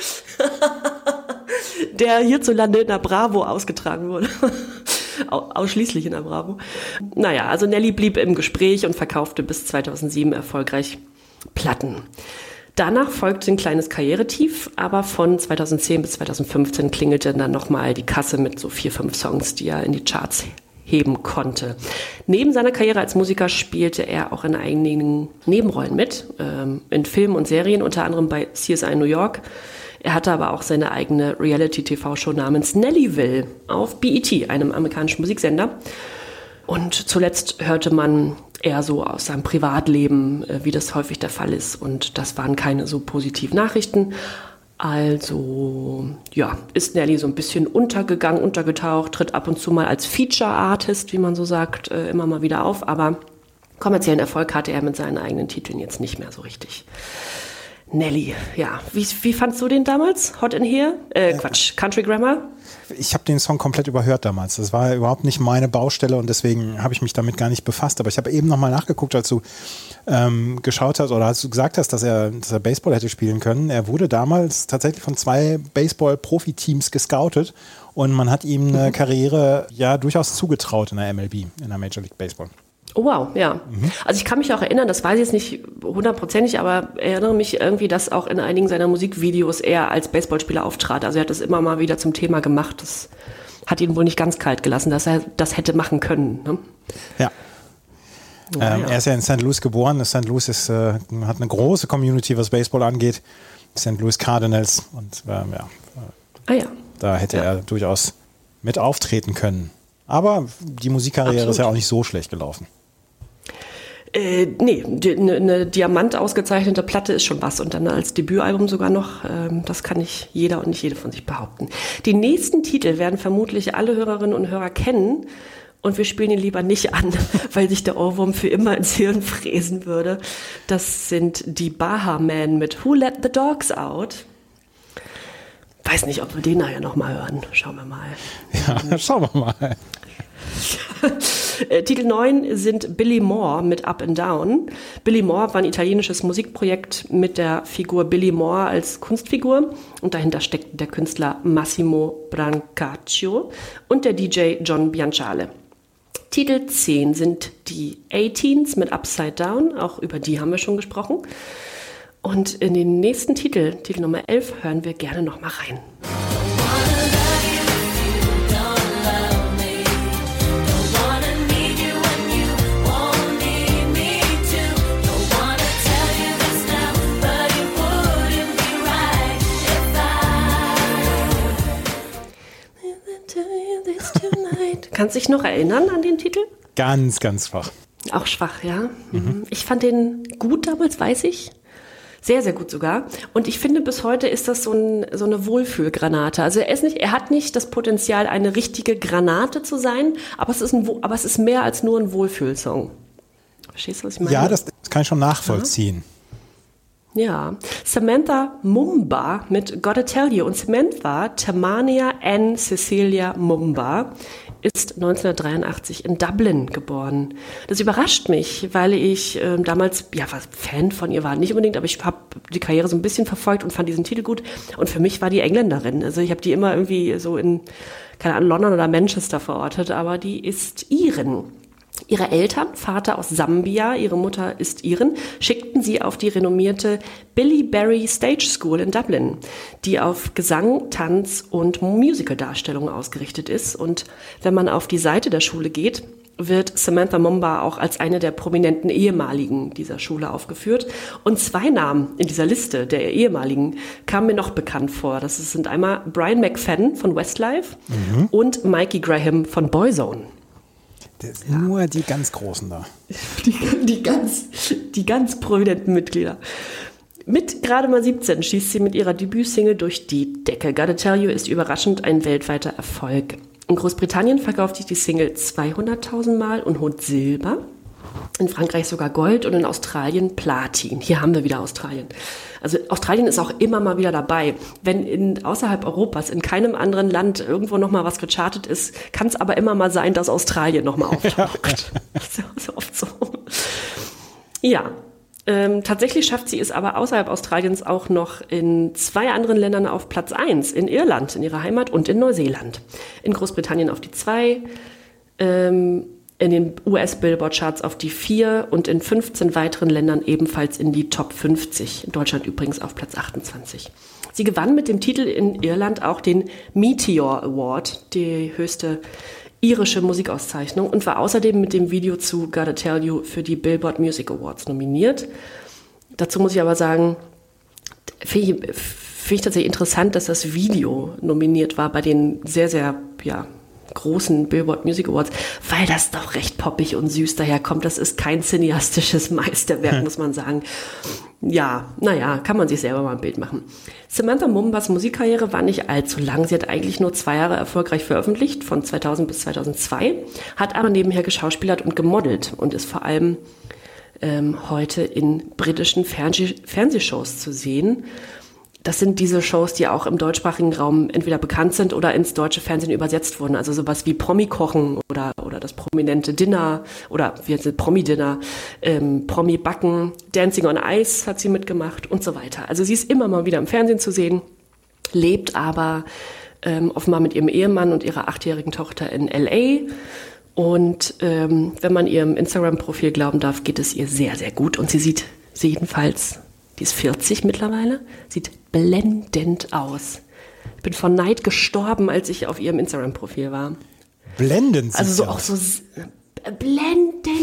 Der hierzulande in der Bravo ausgetragen wurde. Ausschließlich in der Bravo. Naja, also Nelly blieb im Gespräch und verkaufte bis 2007 erfolgreich Platten. Danach folgte ein kleines Karrieretief, aber von 2010 bis 2015 klingelte dann nochmal die Kasse mit so 4-5 Songs, die er in die Charts heben konnte. Neben seiner Karriere als Musiker spielte er auch in einigen Nebenrollen mit, in Filmen und Serien, unter anderem bei CSI New York. Er hatte aber auch seine eigene Reality-TV-Show namens Nellyville auf BET, einem amerikanischen Musiksender. Und zuletzt hörte man eher so aus seinem Privatleben, wie das häufig der Fall ist. Und das waren keine so positiven Nachrichten. Also, ist Nelly so ein bisschen untergetaucht, tritt ab und zu mal als Feature-Artist, wie man so sagt, immer mal wieder auf. Aber kommerziellen Erfolg hatte er mit seinen eigenen Titeln jetzt nicht mehr so richtig. Nelly, ja. Wie fandst du den damals? Hot in Here? Country Grammar? Ich habe den Song komplett überhört damals. Das war überhaupt nicht meine Baustelle und deswegen habe ich mich damit gar nicht befasst. Aber ich habe eben nochmal nachgeguckt, als du geschaut hast oder als du gesagt hast, dass er Baseball hätte spielen können. Er wurde damals tatsächlich von 2 Baseball-Profi-Teams gescoutet und man hat ihm eine Karriere durchaus zugetraut in der MLB, in der Major League Baseball. Oh wow, ja. Also ich kann mich auch erinnern, das weiß ich jetzt nicht 100%, aber erinnere mich irgendwie, dass auch in einigen seiner Musikvideos er als Baseballspieler auftrat. Also er hat das immer mal wieder zum Thema gemacht. Das hat ihn wohl nicht ganz kalt gelassen, dass er das hätte machen können. Ne? Ja. Er ist ja in St. Louis geboren. St. Louis ist, hat eine große Community, was Baseball angeht. St. Louis Cardinals. Und da hätte er durchaus mit auftreten können. Aber die Musikkarriere ist ja auch nicht so schlecht gelaufen. Nee, eine Diamant ausgezeichnete Platte ist schon was und dann als Debütalbum sogar noch, das kann nicht jeder und nicht jede von sich behaupten. Die nächsten Titel werden vermutlich alle Hörerinnen und Hörer kennen und wir spielen ihn lieber nicht an, weil sich der Ohrwurm für immer ins Hirn fräsen würde. Das sind die Baha Men mit Who Let the Dogs Out. Weiß nicht, ob wir den nachher nochmal hören. Schauen wir mal. Ja, schauen wir mal. Titel 9 sind Billy Moore mit Up and Down. Billy Moore war ein italienisches Musikprojekt mit der Figur Billy Moore als Kunstfigur und dahinter steckten der Künstler Massimo Brancaccio und der DJ John Bianciale. Titel 10 sind die A-Teens mit Upside Down, auch über die haben wir schon gesprochen. Und in den nächsten Titel Nummer 11, hören wir gerne noch mal rein. Kannst du dich noch erinnern an den Titel? Ganz, ganz schwach. Auch schwach, ja. Ich fand den gut damals, weiß ich. Sehr, sehr gut sogar. Und ich finde, bis heute ist das so eine Wohlfühlgranate. Also er hat nicht das Potenzial, eine richtige Granate zu sein, aber es ist mehr als nur ein Wohlfühlsong. Verstehst du, was ich meine? Ja, das kann ich schon nachvollziehen. Ja, Samantha Mumba mit Gotta Tell You. Und Samantha Tamania Ann Cecilia Mumba ist 1983 in Dublin geboren. Das überrascht mich, weil ich damals, Fan von ihr war. Nicht unbedingt, aber ich habe die Karriere so ein bisschen verfolgt und fand diesen Titel gut. Und für mich war die Engländerin. Also ich habe die immer irgendwie so in, keine Ahnung, London oder Manchester verortet, aber die ist Irin. Ihre Eltern, Vater aus Sambia, ihre Mutter ist Irin, schickten sie auf die renommierte Billy Barry Stage School in Dublin, die auf Gesang, Tanz und Musicaldarstellung ausgerichtet ist. Und wenn man auf die Seite der Schule geht, wird Samantha Mumba auch als eine der prominenten Ehemaligen dieser Schule aufgeführt. Und 2 Namen in dieser Liste der Ehemaligen kamen mir noch bekannt vor. Das sind einmal Brian McFadden von Westlife und Mikey Graham von Boyzone. Nur die ganz Großen da. Die ganz prominenten Mitglieder. Mit gerade mal 17 schießt sie mit ihrer Debütsingle durch die Decke. Gotta Tell You ist überraschend ein weltweiter Erfolg. In Großbritannien verkauft sich die Single 200.000 Mal und holt Silber. In Frankreich sogar Gold und in Australien Platin. Hier haben wir wieder Australien. Also Australien ist auch immer mal wieder dabei. Wenn außerhalb Europas in keinem anderen Land irgendwo noch mal was gechartet ist, kann es aber immer mal sein, dass Australien noch mal auftaucht. So oft so. Ja, tatsächlich schafft sie es aber außerhalb Australiens auch noch in 2 anderen Ländern auf Platz 1. In Irland, in ihrer Heimat, und in Neuseeland. In Großbritannien auf die 2, in den US-Billboard-Charts auf die 4 und in 15 weiteren Ländern ebenfalls in die Top 50. In Deutschland übrigens auf Platz 28. Sie gewann mit dem Titel in Irland auch den Meteor Award, die höchste irische Musikauszeichnung, und war außerdem mit dem Video zu Gotta Tell You für die Billboard Music Awards nominiert. Dazu muss ich aber sagen, finde ich tatsächlich interessant, dass das Video nominiert war bei den sehr, sehr, großen Billboard Music Awards, weil das doch recht poppig und süß daherkommt. Das ist kein cineastisches Meisterwerk, muss man sagen. Ja, kann man sich selber mal ein Bild machen. Samantha Mumbas Musikkarriere war nicht allzu lang. Sie hat eigentlich nur 2 Jahre erfolgreich veröffentlicht, von 2000 bis 2002, hat aber nebenher geschauspielert und gemodelt und ist vor allem heute in britischen Fernsehshows zu sehen. Das sind diese Shows, die auch im deutschsprachigen Raum entweder bekannt sind oder ins deutsche Fernsehen übersetzt wurden. Also sowas wie Promi-Kochen oder das prominente Dinner oder Promi-Dinner, Promi-Backen, Dancing on Ice hat sie mitgemacht und so weiter. Also sie ist immer mal wieder im Fernsehen zu sehen, lebt aber offenbar mit ihrem Ehemann und ihrer 8-jährigen Tochter in L.A., und wenn man ihrem Instagram-Profil glauben darf, geht es ihr sehr, sehr gut. Und sie sieht jedenfalls, die ist 40 mittlerweile, sieht blendend aus. Ich bin vor Neid gestorben, als ich auf ihrem Instagram-Profil war. Blendend. Also so auch so blendend.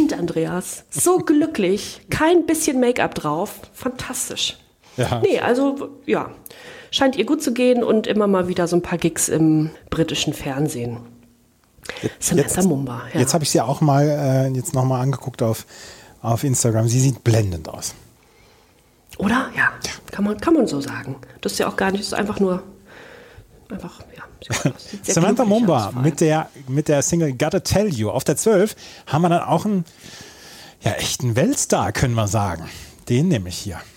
Kind, Andreas. So glücklich. Kein bisschen Make-up drauf. Fantastisch. Ja. Nee, also ja, scheint ihr gut zu gehen und immer mal wieder so ein paar Gigs im britischen Fernsehen. Samantha Mumba. Ja. Jetzt habe ich sie auch mal jetzt nochmal angeguckt auf Instagram. Sie sieht blendend aus. Oder? Ja, kann man so sagen. Das ist ja auch gar nicht, das ist einfach nur, sieht sehr Samantha glücklich Mumba aus, vor allem. mit der Single Gotta Tell You. Auf der 12 haben wir dann auch einen echten Weltstar, können wir sagen. Den nehme ich hier.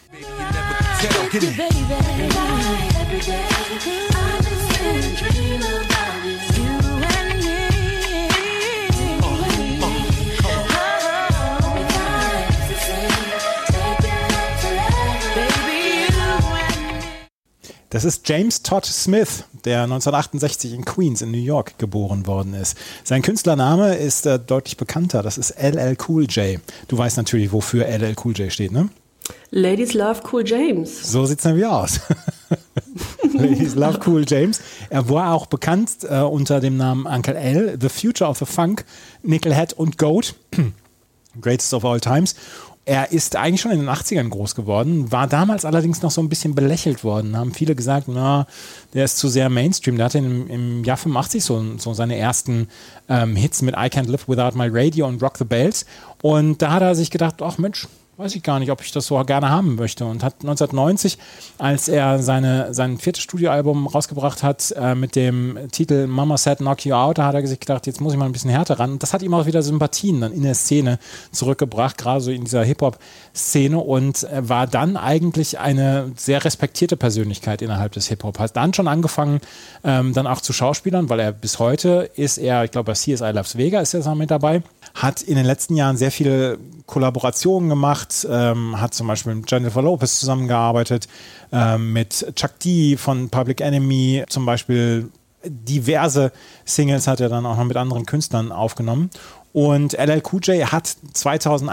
Das ist James Todd Smith, der 1968 in Queens in New York geboren worden ist. Sein Künstlername ist deutlich bekannter, das ist LL Cool J. Du weißt natürlich, wofür LL Cool J steht, ne? Ladies Love Cool James. So sieht's nämlich aus. Ladies Love Cool James. Er war auch bekannt unter dem Namen Uncle L, The Future of the Funk, Nickelhead und Goat, Greatest of All Times. Er ist eigentlich schon in den 80ern groß geworden, war damals allerdings noch so ein bisschen belächelt worden. Haben viele gesagt, na, der ist zu sehr Mainstream. Der hatte im Jahr 85 so seine ersten Hits mit I Can't Live Without My Radio und Rock the Bells. Und da hat er sich gedacht, ach Mensch, weiß ich gar nicht, ob ich das so gerne haben möchte. Und hat 1990, als er sein viertes Studioalbum rausgebracht hat mit dem Titel Mama Said Knock You Out, da hat er sich gedacht, jetzt muss ich mal ein bisschen härter ran. Und das hat ihm auch wieder Sympathien dann in der Szene zurückgebracht, gerade so in dieser Hip-Hop-Szene, und war dann eigentlich eine sehr respektierte Persönlichkeit innerhalb des Hip-Hop. Hat dann schon angefangen, dann auch zu Schauspielern, weil er bis heute ist er, ich glaube bei CSI Loves Vega ist er noch mit dabei, hat in den letzten Jahren sehr viele Kollaborationen gemacht, hat zum Beispiel mit Jennifer Lopez zusammengearbeitet, mit Chuck D von Public Enemy zum Beispiel. Diverse Singles hat er dann auch noch mit anderen Künstlern aufgenommen. Und LL Cool J hat 2000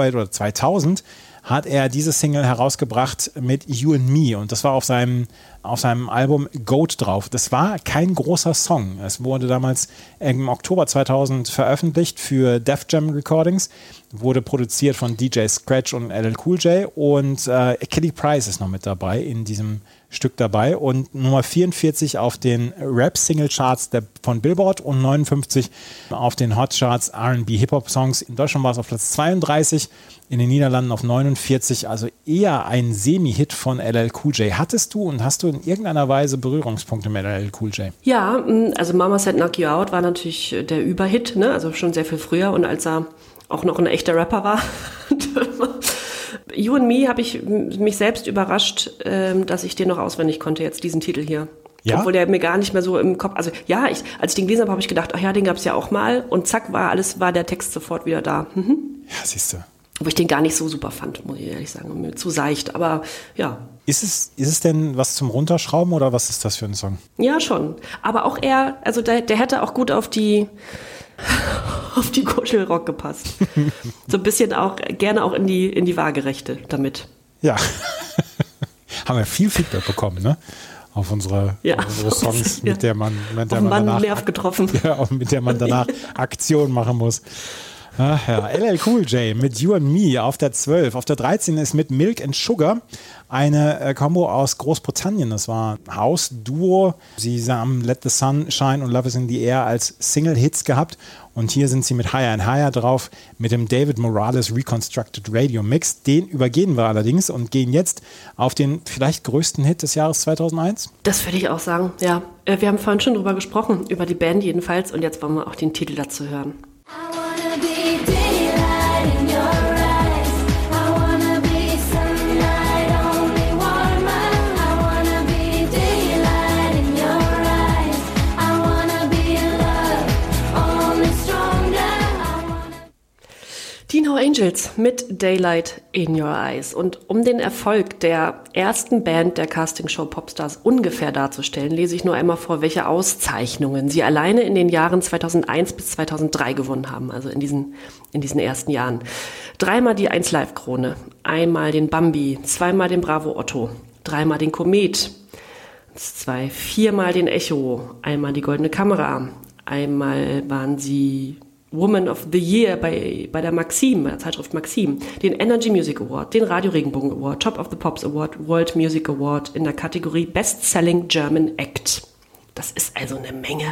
hat er diese Single herausgebracht mit You and Me, und das war auf seinem Album Goat drauf. Das war kein großer Song. Es wurde damals im Oktober 2000 veröffentlicht für Def Jam Recordings, wurde produziert von DJ Scratch und LL Cool J, und Kelly Price ist noch mit dabei in diesem Stück dabei, und Nummer 44 auf den Rap-Single-Charts von Billboard und 59 auf den Hot-Charts R&B Hip-Hop-Songs. In Deutschland war es auf Platz 32, in den Niederlanden auf 49, also eher ein Semi-Hit von LL Cool J. Hast du in irgendeiner Weise Berührungspunkte mit LL Cool J? Ja, also Mama Said Knock You Out war natürlich der Überhit, ne? Also schon sehr viel früher, und als er auch noch ein echter Rapper war. You and Me habe ich mich selbst überrascht, dass ich den noch auswendig konnte, jetzt diesen Titel hier. Ja? Obwohl der mir gar nicht mehr so im Kopf, also ja, als ich den gelesen habe ich gedacht, ach ja, den gab es ja auch mal, und zack, war der Text sofort wieder da. Mhm. Ja, siehst du. Wo ich den gar nicht so super fand, muss ich ehrlich sagen, mir zu seicht, aber ja. Ist es denn was zum Runterschrauben, oder was ist das für ein Song? Ja, schon. Aber auch also der hätte auch gut auf die Kuschelrock gepasst. So ein bisschen auch, gerne auch in die Waagerechte damit. Ja. Haben wir viel Feedback bekommen, ne? Auf unsere Songs, mit der man danach Nerv getroffen. Ja, mit der man danach Aktion machen muss. Ach ja, LL Cool J mit You and Me auf der 12. Auf der 13 ist mit Milk and Sugar eine Combo aus Großbritannien. Das war ein House-Duo. Sie haben Let the Sun Shine und Love is in the Air als Single-Hits gehabt. Und hier sind sie mit Higher and Higher drauf, mit dem David Morales Reconstructed Radio Mix. Den übergehen wir allerdings und gehen jetzt auf den vielleicht größten Hit des Jahres 2001. Das würde ich auch sagen, ja. Wir haben vorhin schon drüber gesprochen, über die Band jedenfalls. Und jetzt wollen wir auch den Titel dazu hören. Die No Angels mit Daylight in Your Eyes. Und um den Erfolg der ersten Band der Castingshow Popstars ungefähr darzustellen, lese ich nur einmal vor, welche Auszeichnungen sie alleine in den Jahren 2001 bis 2003 gewonnen haben, also in diesen ersten Jahren. 3-mal die 1Live-Krone, einmal den Bambi, 2-mal den Bravo Otto, 3-mal den Komet, 4-mal den Echo, einmal die Goldene Kamera, einmal waren sie Woman of the Year bei der Maxim, bei der Zeitschrift Maxim, den Energy Music Award, den Radio Regenbogen Award, Top of the Pops Award, World Music Award in der Kategorie Best Selling German Act. Das ist also eine Menge.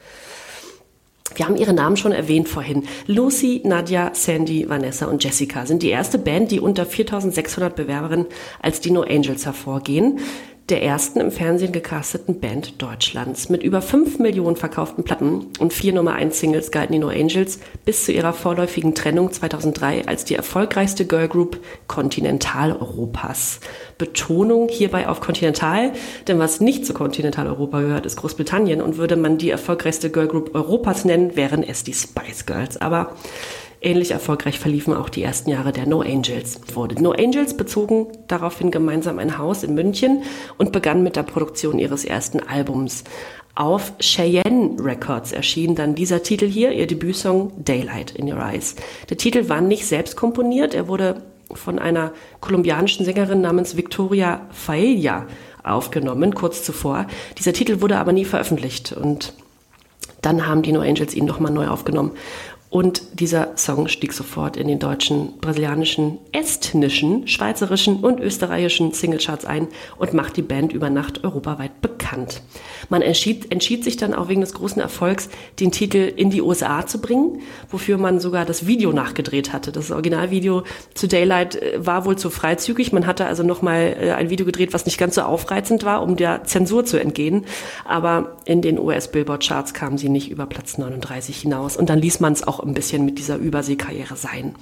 Wir haben ihre Namen schon erwähnt vorhin. Lucy, Nadja, Sandy, Vanessa und Jessica sind die erste Band, die unter 4.600 Bewerberinnen als die No Angels hervorgehen, der ersten im Fernsehen gecasteten Band Deutschlands. Mit über 5 Millionen verkauften Platten und 4 Nummer-1-Singles galten die No Angels bis zu ihrer vorläufigen Trennung 2003 als die erfolgreichste Girlgroup Kontinentaleuropas. Betonung hierbei auf Kontinental, denn was nicht zu Kontinentaleuropa gehört, ist Großbritannien, und würde man die erfolgreichste Girlgroup Europas nennen, wären es die Spice Girls. Aber ähnlich erfolgreich verliefen auch die ersten Jahre der No Angels. Die No Angels bezogen daraufhin gemeinsam ein Haus in München und begannen mit der Produktion ihres ersten Albums. Auf Cheyenne Records erschien dann dieser Titel hier, ihr Debütsong Daylight in Your Eyes. Der Titel war nicht selbst komponiert, er wurde von einer kolumbianischen Sängerin namens Victoria Faella aufgenommen, kurz zuvor. Dieser Titel wurde aber nie veröffentlicht und dann haben die No Angels ihn nochmal neu aufgenommen. Und dieser Song stieg sofort in den deutschen, brasilianischen, estnischen, schweizerischen und österreichischen Singlecharts ein und macht die Band über Nacht europaweit bekannt. Man entschied sich dann auch wegen des großen Erfolgs, den Titel in die USA zu bringen, wofür man sogar das Video nachgedreht hatte. Das Originalvideo zu Daylight war wohl zu freizügig. Man hatte also nochmal ein Video gedreht, was nicht ganz so aufreizend war, um der Zensur zu entgehen. Aber in den US-Billboard-Charts kamen sie nicht über Platz 39 hinaus. Und dann ließ man es auch ein bisschen mit dieser Überseekarriere sein.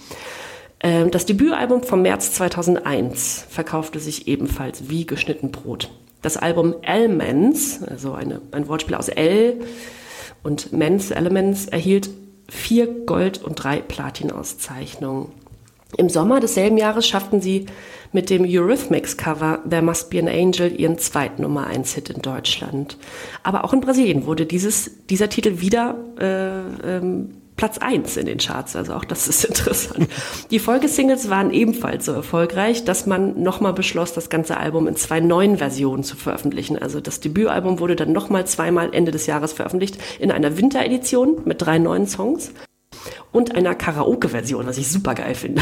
Das Debütalbum vom März 2001 verkaufte sich ebenfalls wie geschnitten Brot. Das Album Elements, also ein Wortspiel aus L und Mens, Elements, erhielt 4 Gold- und 3 Platin-Auszeichnungen. Im Sommer desselben Jahres schafften sie mit dem Eurythmics-Cover There Must Be an Angel ihren zweiten Nummer-1-Hit in Deutschland. Aber auch in Brasilien wurde dieser Titel wieder Platz 1 in den Charts, also auch das ist interessant. Die Folgesingles waren ebenfalls so erfolgreich, dass man nochmal beschloss, das ganze Album in 2 neuen Versionen zu veröffentlichen. Also das Debütalbum wurde dann nochmal zweimal Ende des Jahres veröffentlicht, in einer Winteredition mit 3 neuen Songs und einer Karaoke-Version, was ich super geil finde.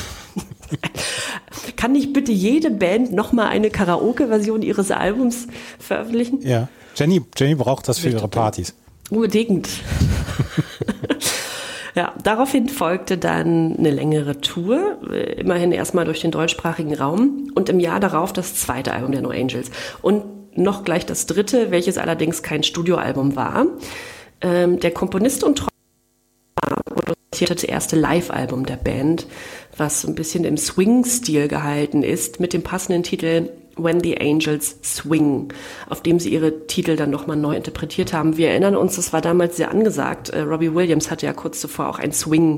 Kann nicht bitte jede Band nochmal eine Karaoke-Version ihres Albums veröffentlichen? Ja, Jenny braucht das für ihre Partys. Unbedingt. Ja, daraufhin folgte dann eine längere Tour, immerhin erstmal durch den deutschsprachigen Raum und im Jahr darauf das zweite Album der No Angels und noch gleich das dritte, welches allerdings kein Studioalbum war. Der Komponist und produzierte das erste Live-Album der Band, was so ein bisschen im Swing-Stil gehalten ist, mit dem passenden Titel When the Angels Swing, auf dem sie ihre Titel dann nochmal neu interpretiert haben. Wir erinnern uns, das war damals sehr angesagt. Robbie Williams hatte ja kurz zuvor auch ein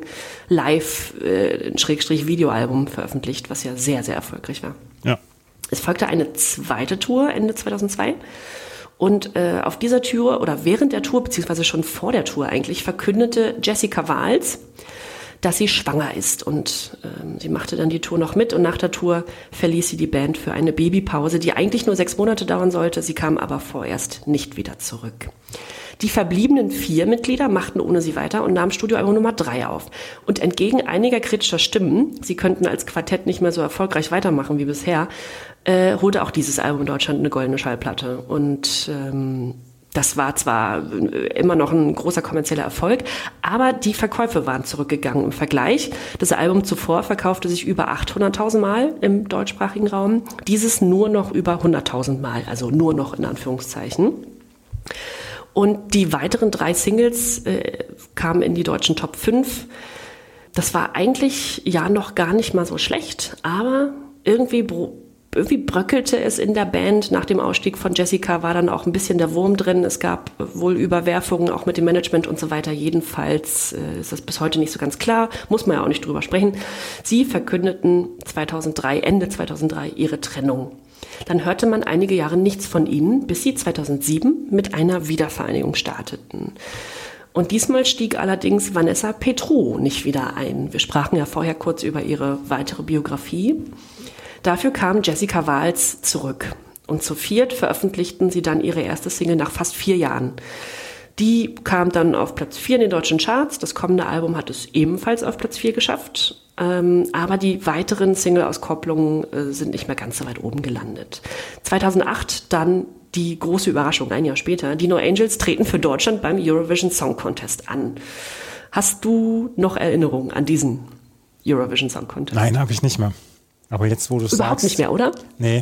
Swing-Live-Videoalbum veröffentlicht, was ja sehr, sehr erfolgreich war. Ja. Es folgte eine zweite Tour Ende 2002. Und auf dieser Tour oder während der Tour, beziehungsweise schon vor der Tour eigentlich, verkündete Jessica Wahls, dass sie schwanger ist. Und sie machte dann die Tour noch mit und nach der Tour verließ sie die Band für eine Babypause, die eigentlich nur 6 Monate dauern sollte. Sie kam aber vorerst nicht wieder zurück. Die verbliebenen 4 Mitglieder machten ohne sie weiter und nahmen Studioalbum Nummer 3 auf. Und entgegen einiger kritischer Stimmen, sie könnten als Quartett nicht mehr so erfolgreich weitermachen wie bisher, holte auch dieses Album in Deutschland eine goldene Schallplatte. Und das war zwar immer noch ein großer kommerzieller Erfolg, aber die Verkäufe waren zurückgegangen im Vergleich. Das Album zuvor verkaufte sich über 800.000 Mal im deutschsprachigen Raum, dieses nur noch über 100.000 Mal, also nur noch in Anführungszeichen. Und die weiteren 3 Singles kamen in die deutschen Top 5. Das war eigentlich ja noch gar nicht mal so schlecht, aber irgendwie bröckelte es in der Band. Nach dem Ausstieg von Jessica war dann auch ein bisschen der Wurm drin. Es gab wohl Überwerfungen auch mit dem Management und so weiter. Jedenfalls ist das bis heute nicht so ganz klar. Muss man ja auch nicht drüber sprechen. Sie verkündeten Ende 2003 ihre Trennung. Dann hörte man einige Jahre nichts von ihnen, bis sie 2007 mit einer Wiedervereinigung starteten. Und diesmal stieg allerdings Vanessa Petro nicht wieder ein. Wir sprachen ja vorher kurz über ihre weitere Biografie. Dafür kam Jessica Wahls zurück und zu 4 veröffentlichten sie dann ihre erste Single nach fast 4 Jahren. Die kam dann auf Platz 4 in den deutschen Charts. Das kommende Album hat es ebenfalls auf Platz 4 geschafft. Aber die weiteren Single-Auskopplungen sind nicht mehr ganz so weit oben gelandet. 2008 dann die große Überraschung, ein Jahr später. Die No Angels treten für Deutschland beim Eurovision Song Contest an. Hast du noch Erinnerungen an diesen Eurovision Song Contest? Nein, habe ich nicht mehr. Aber jetzt, wo du es sagst... Überhaupt nicht mehr, oder? Nee.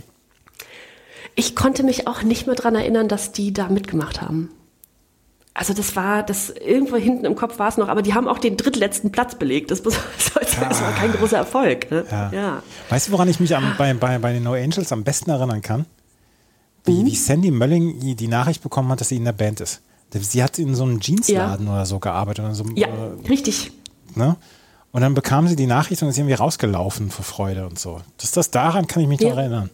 Ich konnte mich auch nicht mehr daran erinnern, dass die da mitgemacht haben. Also das irgendwo hinten im Kopf war es noch, aber die haben auch den drittletzten Platz belegt. Das war kein großer Erfolg. Ne? Ja. Weißt du, woran ich mich bei den No Angels am besten erinnern kann? Wie Sandy Mölling die Nachricht bekommen hat, dass sie in der Band ist. Sie hat in so einem Jeansladen oder so gearbeitet. Oder so, ja, richtig. Ne? Und dann bekam sie die Nachricht und ist irgendwie rausgelaufen vor Freude und so. Daran kann ich mich noch erinnern.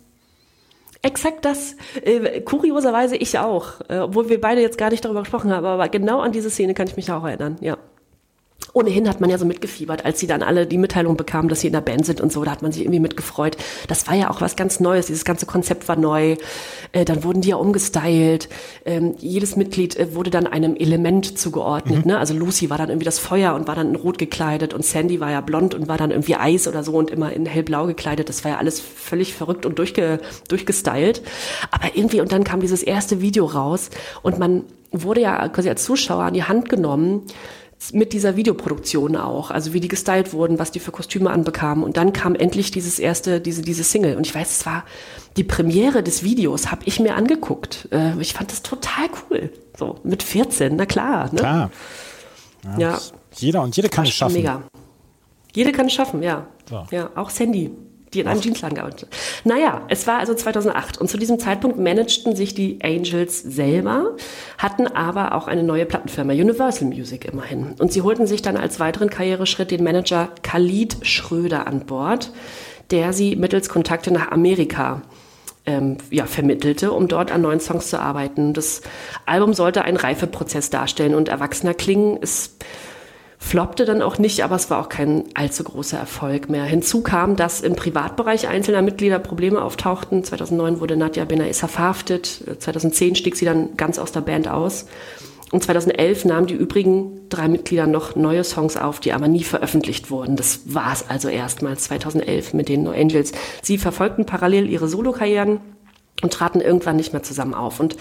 Exakt das. Kurioserweise ich auch. Obwohl wir beide jetzt gar nicht darüber gesprochen haben, aber genau an diese Szene kann ich mich auch erinnern, ja. Ohnehin hat man ja so mitgefiebert, als sie dann alle die Mitteilung bekamen, dass sie in der Band sind und so, da hat man sich irgendwie mitgefreut. Das war ja auch was ganz Neues, dieses ganze Konzept war neu. Dann wurden die ja umgestylt. Jedes Mitglied wurde dann einem Element zugeordnet. Ne? Also Lucy war dann irgendwie das Feuer und war dann in Rot gekleidet und Sandy war ja blond und war dann irgendwie Eis oder so und immer in hellblau gekleidet. Das war ja alles völlig verrückt und durchgestylt. Aber irgendwie, und dann kam dieses erste Video raus und man wurde ja quasi als Zuschauer an die Hand genommen, mit dieser Videoproduktion auch, also wie die gestylt wurden, was die für Kostüme anbekamen. Und dann kam endlich diese Single. Und ich weiß, es war die Premiere des Videos, habe ich mir angeguckt. Ich fand das total cool. So, mit 14, na klar. Ne? Klar. Ja. Jede kann es schaffen. Mega. Jede kann es schaffen, ja. So. Ja, auch Sandy, die in einem Jeansladen gearbeitet hat. Naja, es war also 2008 und zu diesem Zeitpunkt managten sich die Angels selber, hatten aber auch eine neue Plattenfirma, Universal Music immerhin. Und sie holten sich dann als weiteren Karriereschritt den Manager Khalid Schröder an Bord, der sie mittels Kontakte nach Amerika vermittelte, um dort an neuen Songs zu arbeiten. Das Album sollte einen Reifeprozess darstellen und erwachsener klingen. Es floppte dann auch nicht, aber es war auch kein allzu großer Erfolg mehr. Hinzu kam, dass im Privatbereich einzelner Mitglieder Probleme auftauchten. 2009 wurde Nadja Benaissa verhaftet. 2010 stieg sie dann ganz aus der Band aus. Und 2011 nahmen die übrigen 3 Mitglieder noch neue Songs auf, die aber nie veröffentlicht wurden. Das war es also erstmals 2011 mit den No Angels. Sie verfolgten parallel ihre Solokarrieren und traten irgendwann nicht mehr zusammen auf. Und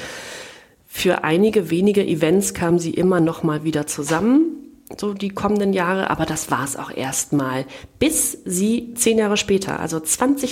für einige wenige Events kamen sie immer noch mal wieder zusammen, so die kommenden Jahre, aber das war es auch erstmal, bis sie 10 Jahre später, also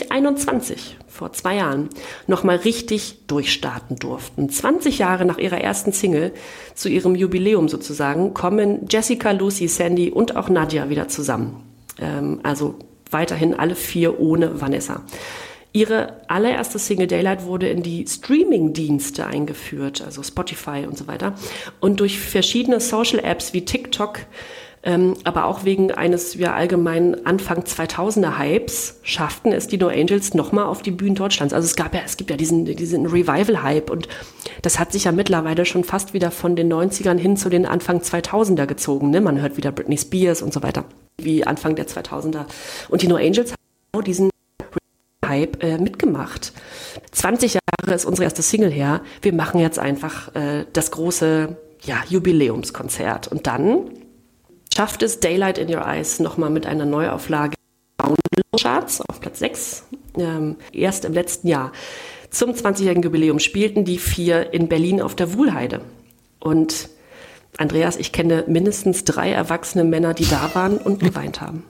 2021, vor 2 Jahren, nochmal richtig durchstarten durften. 20 Jahre nach ihrer ersten Single, zu ihrem Jubiläum sozusagen, kommen Jessica, Lucy, Sandy und auch Nadja wieder zusammen. Also weiterhin alle 4 ohne Vanessa. Ihre allererste Single Daylight wurde in die Streaming-Dienste eingeführt, also Spotify und so weiter. Und durch verschiedene Social-Apps wie TikTok, aber auch wegen eines allgemeinen Anfang 2000er Hypes, schafften es die No Angels nochmal auf die Bühnen Deutschlands. Also es gibt ja diesen Revival-Hype und das hat sich ja mittlerweile schon fast wieder von den 90ern hin zu den Anfang 2000er gezogen. Ne? Man hört wieder Britney Spears und so weiter, wie Anfang der 2000er. Und die No Angels haben diesen Hype mitgemacht. 20 Jahre ist unsere erste Single her. Wir machen jetzt einfach das große Jubiläumskonzert. Und dann schafft es Daylight in Your Eyes nochmal mit einer Neuauflage Charts auf Platz 6. Erst im letzten Jahr. Zum 20-jährigen Jubiläum spielten die 4 in Berlin auf der Wuhlheide. Und Andreas, ich kenne mindestens 3 erwachsene Männer, die da waren und geweint haben.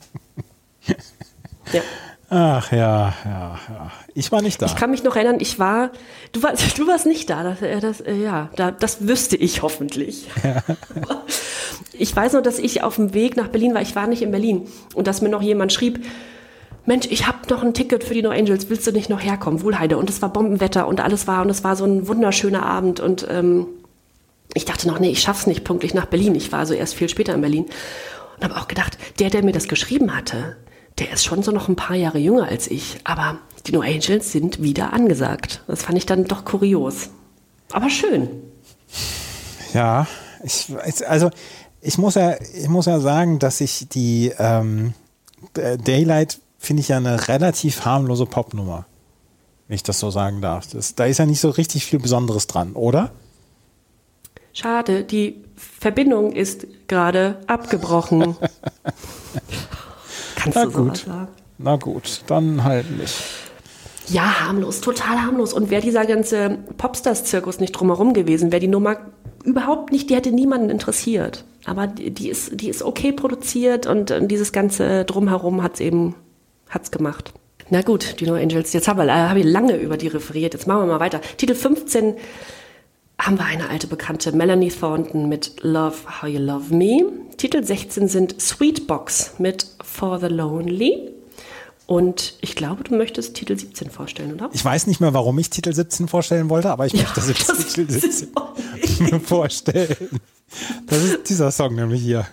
Ja. Ach ja. Ich war nicht da. Ich kann mich noch erinnern, du warst nicht da. Das wüsste ich hoffentlich. Ja. Ich weiß nur, dass ich auf dem Weg nach Berlin war. Ich war nicht in Berlin. Und dass mir noch jemand schrieb, Mensch, ich habe noch ein Ticket für die No Angels. Willst du nicht noch herkommen? Wuhlheide. Und es war Bombenwetter und es war so ein wunderschöner Abend. Und ich dachte noch, nee, ich schaff's nicht pünktlich nach Berlin. Ich war also erst viel später in Berlin. Und habe auch gedacht, der mir das geschrieben hatte, der ist schon so noch ein paar Jahre jünger als ich. Aber die No Angels sind wieder angesagt. Das fand ich dann doch kurios. Aber schön. Ja, ich muss ja sagen, dass ich die Daylight finde ich ja eine relativ harmlose Popnummer. Wenn ich das so sagen darf. Da ist ja nicht so richtig viel Besonderes dran, oder? Schade, die Verbindung ist gerade abgebrochen. Kannst du sowas sagen? Na gut, dann halt nicht. Ja, harmlos, total harmlos. Und wäre dieser ganze Popstars-Zirkus nicht drumherum gewesen, wäre die Nummer überhaupt nicht, die hätte niemanden interessiert. Aber die ist okay produziert und dieses ganze Drumherum hat's gemacht. Na gut, die No Angels, jetzt habe ich lange über die referiert, jetzt machen wir mal weiter. Titel 15 haben wir eine alte Bekannte, Melanie Thornton mit Love How You Love Me. Titel 16 sind Sweetbox mit For the Lonely. Und ich glaube, du möchtest Titel 17 vorstellen, oder? Ich weiß nicht mehr, warum ich Titel 17 vorstellen wollte, aber ich möchte Titel 17 vorstellen. Das ist dieser Song nämlich hier.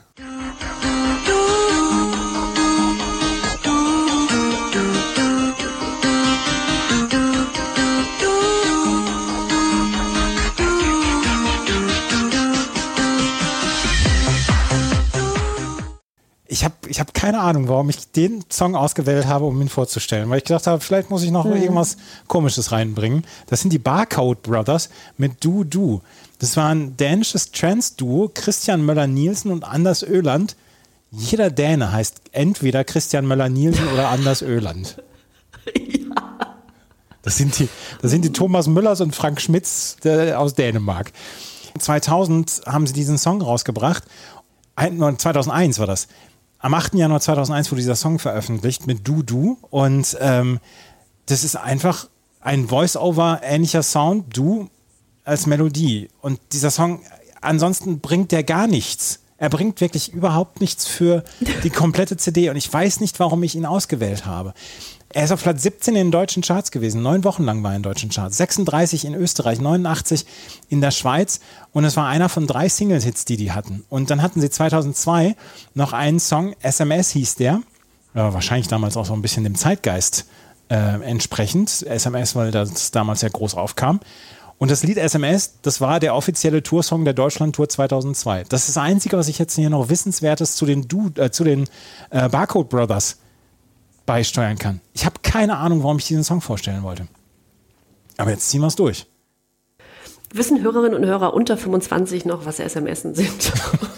Ich hab keine Ahnung, warum ich den Song ausgewählt habe, um ihn vorzustellen. Weil ich gedacht habe, vielleicht muss ich noch irgendwas Komisches reinbringen. Das sind die Barcode Brothers mit Du Du. Das war ein dänisches Trance-Duo, Christian Möller-Nielsen und Anders Öland. Jeder Däne heißt entweder Christian Möller-Nielsen oder Anders Öland. Ja. Das sind die Thomas Müllers und Frank Schmitz aus Dänemark. 2000 haben sie diesen Song rausgebracht. 2001 war das. Am 8. Januar 2001 wurde dieser Song veröffentlicht mit Du Du und das ist einfach ein Voice-Over-ähnlicher Sound, Du als Melodie. Und dieser Song, ansonsten bringt der gar nichts. Er bringt wirklich überhaupt nichts für die komplette CD und ich weiß nicht, warum ich ihn ausgewählt habe. Er ist auf Platz 17 in den deutschen Charts gewesen. 9 Wochen lang war er in deutschen Charts. 36 in Österreich, 89 in der Schweiz. Und es war einer von 3 Singles-Hits, die hatten. Und dann hatten sie 2002 noch einen Song, SMS hieß der. Wahrscheinlich damals auch so ein bisschen dem Zeitgeist entsprechend. SMS, weil das damals ja groß aufkam. Und das Lied SMS, das war der offizielle Toursong der Deutschland-Tour 2002. Das ist das Einzige, was ich jetzt hier noch Wissenswertes zu den Barcode Brothers beisteuern kann. Ich habe keine Ahnung, warum ich diesen Song vorstellen wollte. Aber jetzt ziehen wir es durch. Wissen Hörerinnen und Hörer unter 25 noch, was SMSen sind?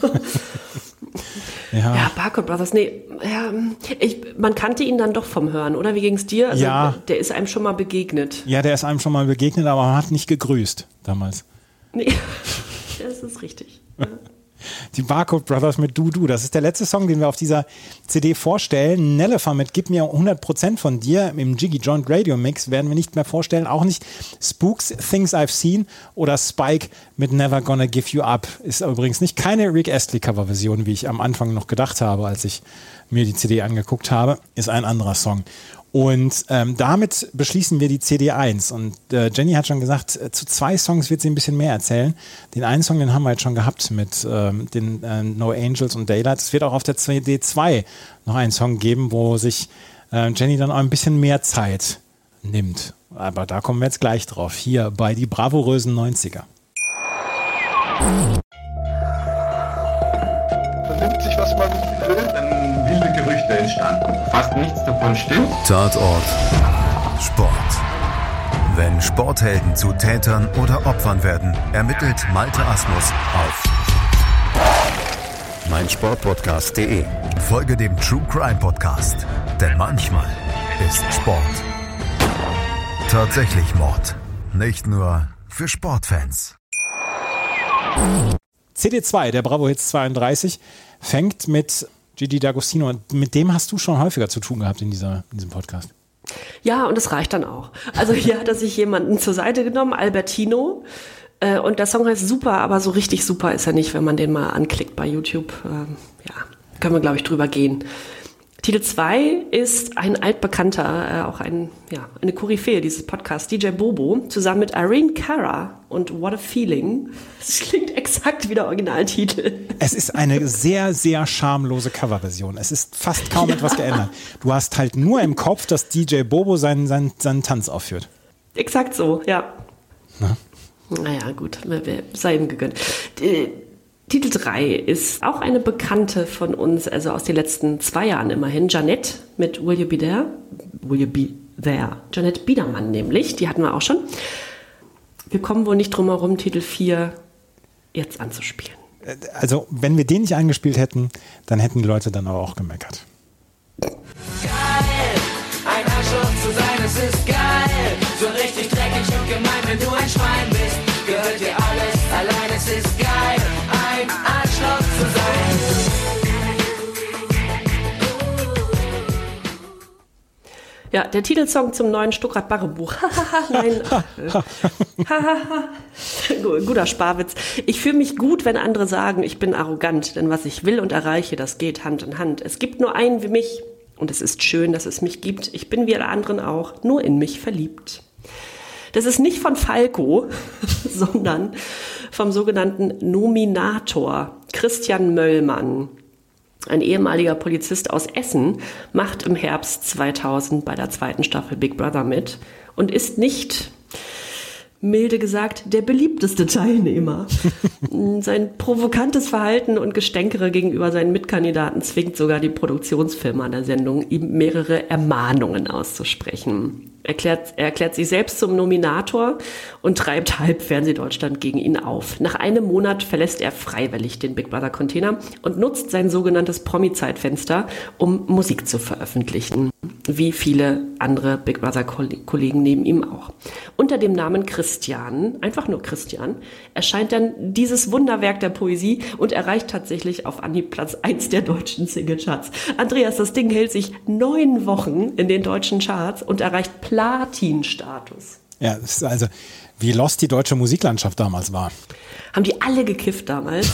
Ja, Barcode Brothers, nee. Ja, man kannte ihn dann doch vom Hören, oder? Wie ging es dir? Also, ja. Der ist einem schon mal begegnet. Ja, der ist einem schon mal begegnet, aber man hat nicht gegrüßt damals. Nee, das ist richtig. Ja. Die Barcode Brothers mit Du Du. Das ist der letzte Song, den wir auf dieser CD vorstellen. Nellifer mit Gib mir 100% von dir im Jiggy Joint Radio Mix werden wir nicht mehr vorstellen. Auch nicht Spooks, Things I've Seen oder Spike mit Never Gonna Give You Up. Ist übrigens nicht keine Rick Astley Coverversion, wie ich am Anfang noch gedacht habe, als ich mir die CD angeguckt habe. Ist ein anderer Song. Und damit beschließen wir die CD 1. Und Jenny hat schon gesagt, zu 2 Songs wird sie ein bisschen mehr erzählen. Den einen Song, den haben wir jetzt schon gehabt mit den No Angels und Daylight. Es wird auch auf der CD 2 noch einen Song geben, wo sich Jenny dann auch ein bisschen mehr Zeit nimmt. Aber da kommen wir jetzt gleich drauf. Hier bei die bravourösen 90er. Vernimmt sich, was man will, dann wilde Gerüchte entstanden. Fast nichts davon stimmt. Tatort Sport. Wenn Sporthelden zu Tätern oder Opfern werden, ermittelt Malte Asmus auf meinsportpodcast.de. Folge dem True Crime Podcast, denn manchmal ist Sport tatsächlich Mord. Nicht nur für Sportfans. CD2, der Bravo Hits 32, fängt mit Gigi D'Agostino und mit dem hast du schon häufiger zu tun gehabt in diesem Podcast. Ja, und das reicht dann auch. Also hier hat er sich jemanden zur Seite genommen, Albertino, und der Song heißt Super, aber so richtig super ist er nicht, wenn man den mal anklickt bei YouTube. Ja, können wir, glaube ich, drüber gehen. Titel 2 ist ein altbekannter, auch eine Koryphäe dieses Podcasts, DJ Bobo, zusammen mit Irene Cara und What a Feeling. Das klingt exakt wie der Originaltitel. Es ist eine sehr, sehr schamlose Coverversion. Es ist fast kaum etwas geändert. Du hast halt nur im Kopf, dass DJ Bobo seinen Tanz aufführt. Exakt so, ja. Na? Naja, gut, sei ihm gegönnt. Titel 3 ist auch eine Bekannte von uns, also aus den letzten 2 Jahren immerhin, Jeanette mit Will You Be There? Will You Be There? Jeanette Biedermann nämlich, die hatten wir auch schon. Wir kommen wohl nicht drum herum, Titel 4 jetzt anzuspielen. Also, wenn wir den nicht eingespielt hätten, dann hätten die Leute dann aber auch gemeckert. Geil, ein Arschloch zu sein, es ist geil. So richtig dreckig und gemein, wenn du ein Schwein bist. Gehört dir alles, allein es ist geil, ein Arschloch zu sein. Ja, der Titelsong zum neuen Stuckrad-Barre-Buch. Nein. Guter Sparwitz. Ich fühle mich gut, wenn andere sagen, ich bin arrogant, denn was ich will und erreiche, das geht Hand in Hand. Es gibt nur einen wie mich und es ist schön, dass es mich gibt. Ich bin wie alle anderen auch, nur in mich verliebt. Das ist nicht von Falco, sondern vom sogenannten Nominator, Christian Möllmann. Ein ehemaliger Polizist aus Essen macht im Herbst 2000 bei der 2. Staffel Big Brother mit und ist nicht, milde gesagt, der beliebteste Teilnehmer. Sein provokantes Verhalten und Gestänkere gegenüber seinen Mitkandidaten zwingt sogar die Produktionsfirma der Sendung, ihm mehrere Ermahnungen auszusprechen. Er erklärt sich selbst zum Nominator und treibt halb Fernsehdeutschland gegen ihn auf. Nach einem Monat verlässt er freiwillig den Big Brother Container und nutzt sein sogenanntes Promi-Zeitfenster, um Musik zu veröffentlichen. Wie viele andere Big Brother Kollegen neben ihm auch. Unter dem Namen Christian, einfach nur Christian, erscheint dann dieses Wunderwerk der Poesie und erreicht tatsächlich auf Anhieb Platz 1 der deutschen Singlecharts. Andreas, das Ding hält sich 9 Wochen in den deutschen Charts und erreicht Platin-Status. Ja, das ist also, wie lost die deutsche Musiklandschaft damals war. Haben die alle gekifft damals?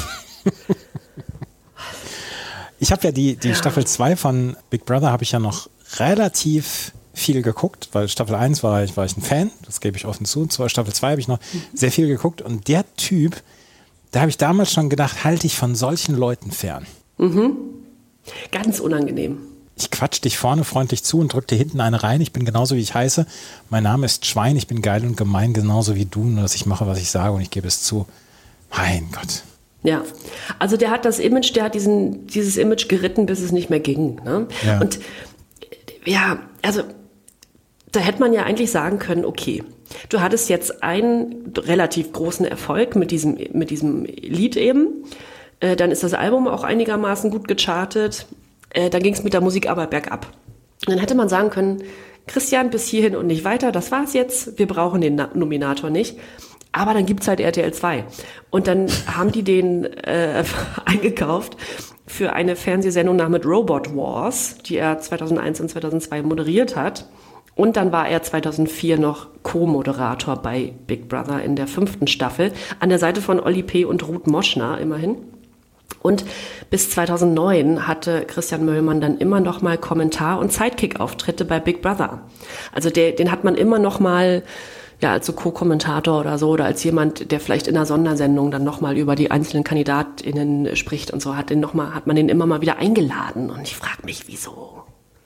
Ich habe ja die Staffel 2 von Big Brother habe ich ja noch relativ viel geguckt, weil Staffel 1 war ich ein Fan, das gebe ich offen zu. Staffel 2 habe ich noch sehr viel geguckt und der Typ, da habe ich damals schon gedacht, halte ich von solchen Leuten fern. Mhm. Ganz unangenehm. Ich quatsch dich vorne freundlich zu und drück dir hinten eine rein. Ich bin genauso, wie ich heiße. Mein Name ist Schwein, ich bin geil und gemein, genauso wie du, nur dass ich mache, was ich sage und ich gebe es zu. Mein Gott. Ja, also der hat dieses Image geritten, bis es nicht mehr ging. Ne? Ja. Und ja, also da hätte man ja eigentlich sagen können, okay, du hattest jetzt einen relativ großen Erfolg mit diesem Lied eben. Dann ist das Album auch einigermaßen gut gechartet. Dann ging es mit der Musik aber bergab. Und dann hätte man sagen können, Christian, bis hierhin und nicht weiter, das war's jetzt, wir brauchen den Nominator nicht. Aber dann gibt's halt RTL 2. Und dann haben die den eingekauft für eine Fernsehsendung namens Robot Wars, die er 2001 und 2002 moderiert hat. Und dann war er 2004 noch Co-Moderator bei Big Brother in der 5. Staffel, an der Seite von Olli P. und Ruth Moschner immerhin. Und bis 2009 hatte Christian Möllmann dann immer noch mal Kommentar- und Sidekick-Auftritte bei Big Brother. Also den hat man immer noch mal als so Co-Kommentator oder so oder als jemand, der vielleicht in einer Sondersendung dann noch mal über die einzelnen KandidatInnen spricht und so, hat man den immer mal wieder eingeladen. Und ich frage mich, wieso?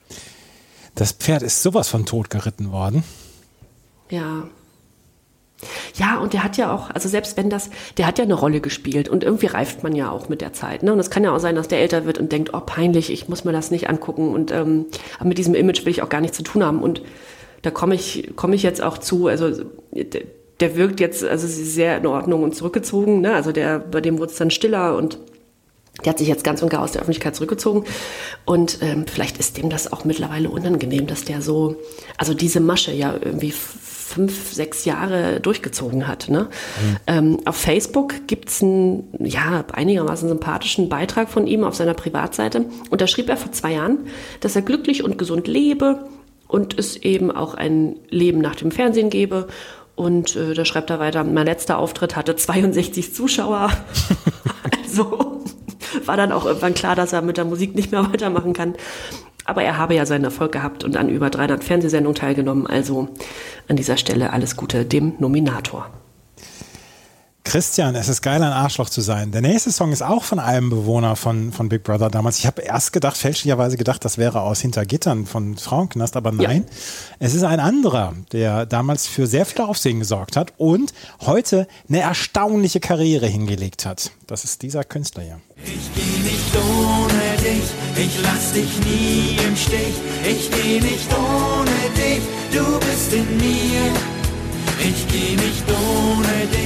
Das Pferd ist sowas von tot geritten worden. Ja. Ja, und der hat ja auch, also selbst wenn der hat ja eine Rolle gespielt und irgendwie reift man ja auch mit der Zeit, ne? Und es kann ja auch sein, dass der älter wird und denkt, oh peinlich, ich muss mir das nicht angucken und aber mit diesem Image will ich auch gar nichts zu tun haben und da komme ich jetzt auch zu, also der wirkt jetzt also sehr in Ordnung und zurückgezogen, ne? Also bei dem wurde es dann stiller und der hat sich jetzt ganz und gar aus der Öffentlichkeit zurückgezogen und vielleicht ist dem das auch mittlerweile unangenehm, dass der so, also diese Masche ja irgendwie 5-6 Jahre durchgezogen hat. Ne? Auf Facebook gibt's einen einigermaßen sympathischen Beitrag von ihm auf seiner Privatseite und da schrieb er vor 2 Jahren, dass er glücklich und gesund lebe und es eben auch ein Leben nach dem Fernsehen gebe. Und da schreibt er weiter, mein letzter Auftritt hatte 62 Zuschauer. Also war dann auch irgendwann klar, dass er mit der Musik nicht mehr weitermachen kann. Aber er habe ja seinen Erfolg gehabt und an über 300 Fernsehsendungen teilgenommen. Also an dieser Stelle alles Gute dem Nominator. Christian, es ist geil, ein Arschloch zu sein. Der nächste Song ist auch von einem Bewohner von Big Brother damals. Ich habe erst fälschlicherweise gedacht, das wäre aus Hintergittern von Frauenknast, aber nein. Ja. Es ist ein anderer, der damals für sehr viel Aufsehen gesorgt hat und heute eine erstaunliche Karriere hingelegt hat. Das ist dieser Künstler hier. Ich geh nicht ohne dich, ich lass dich nie im Stich. Ich geh nicht ohne dich, du bist in mir. Ich geh nicht ohne dich,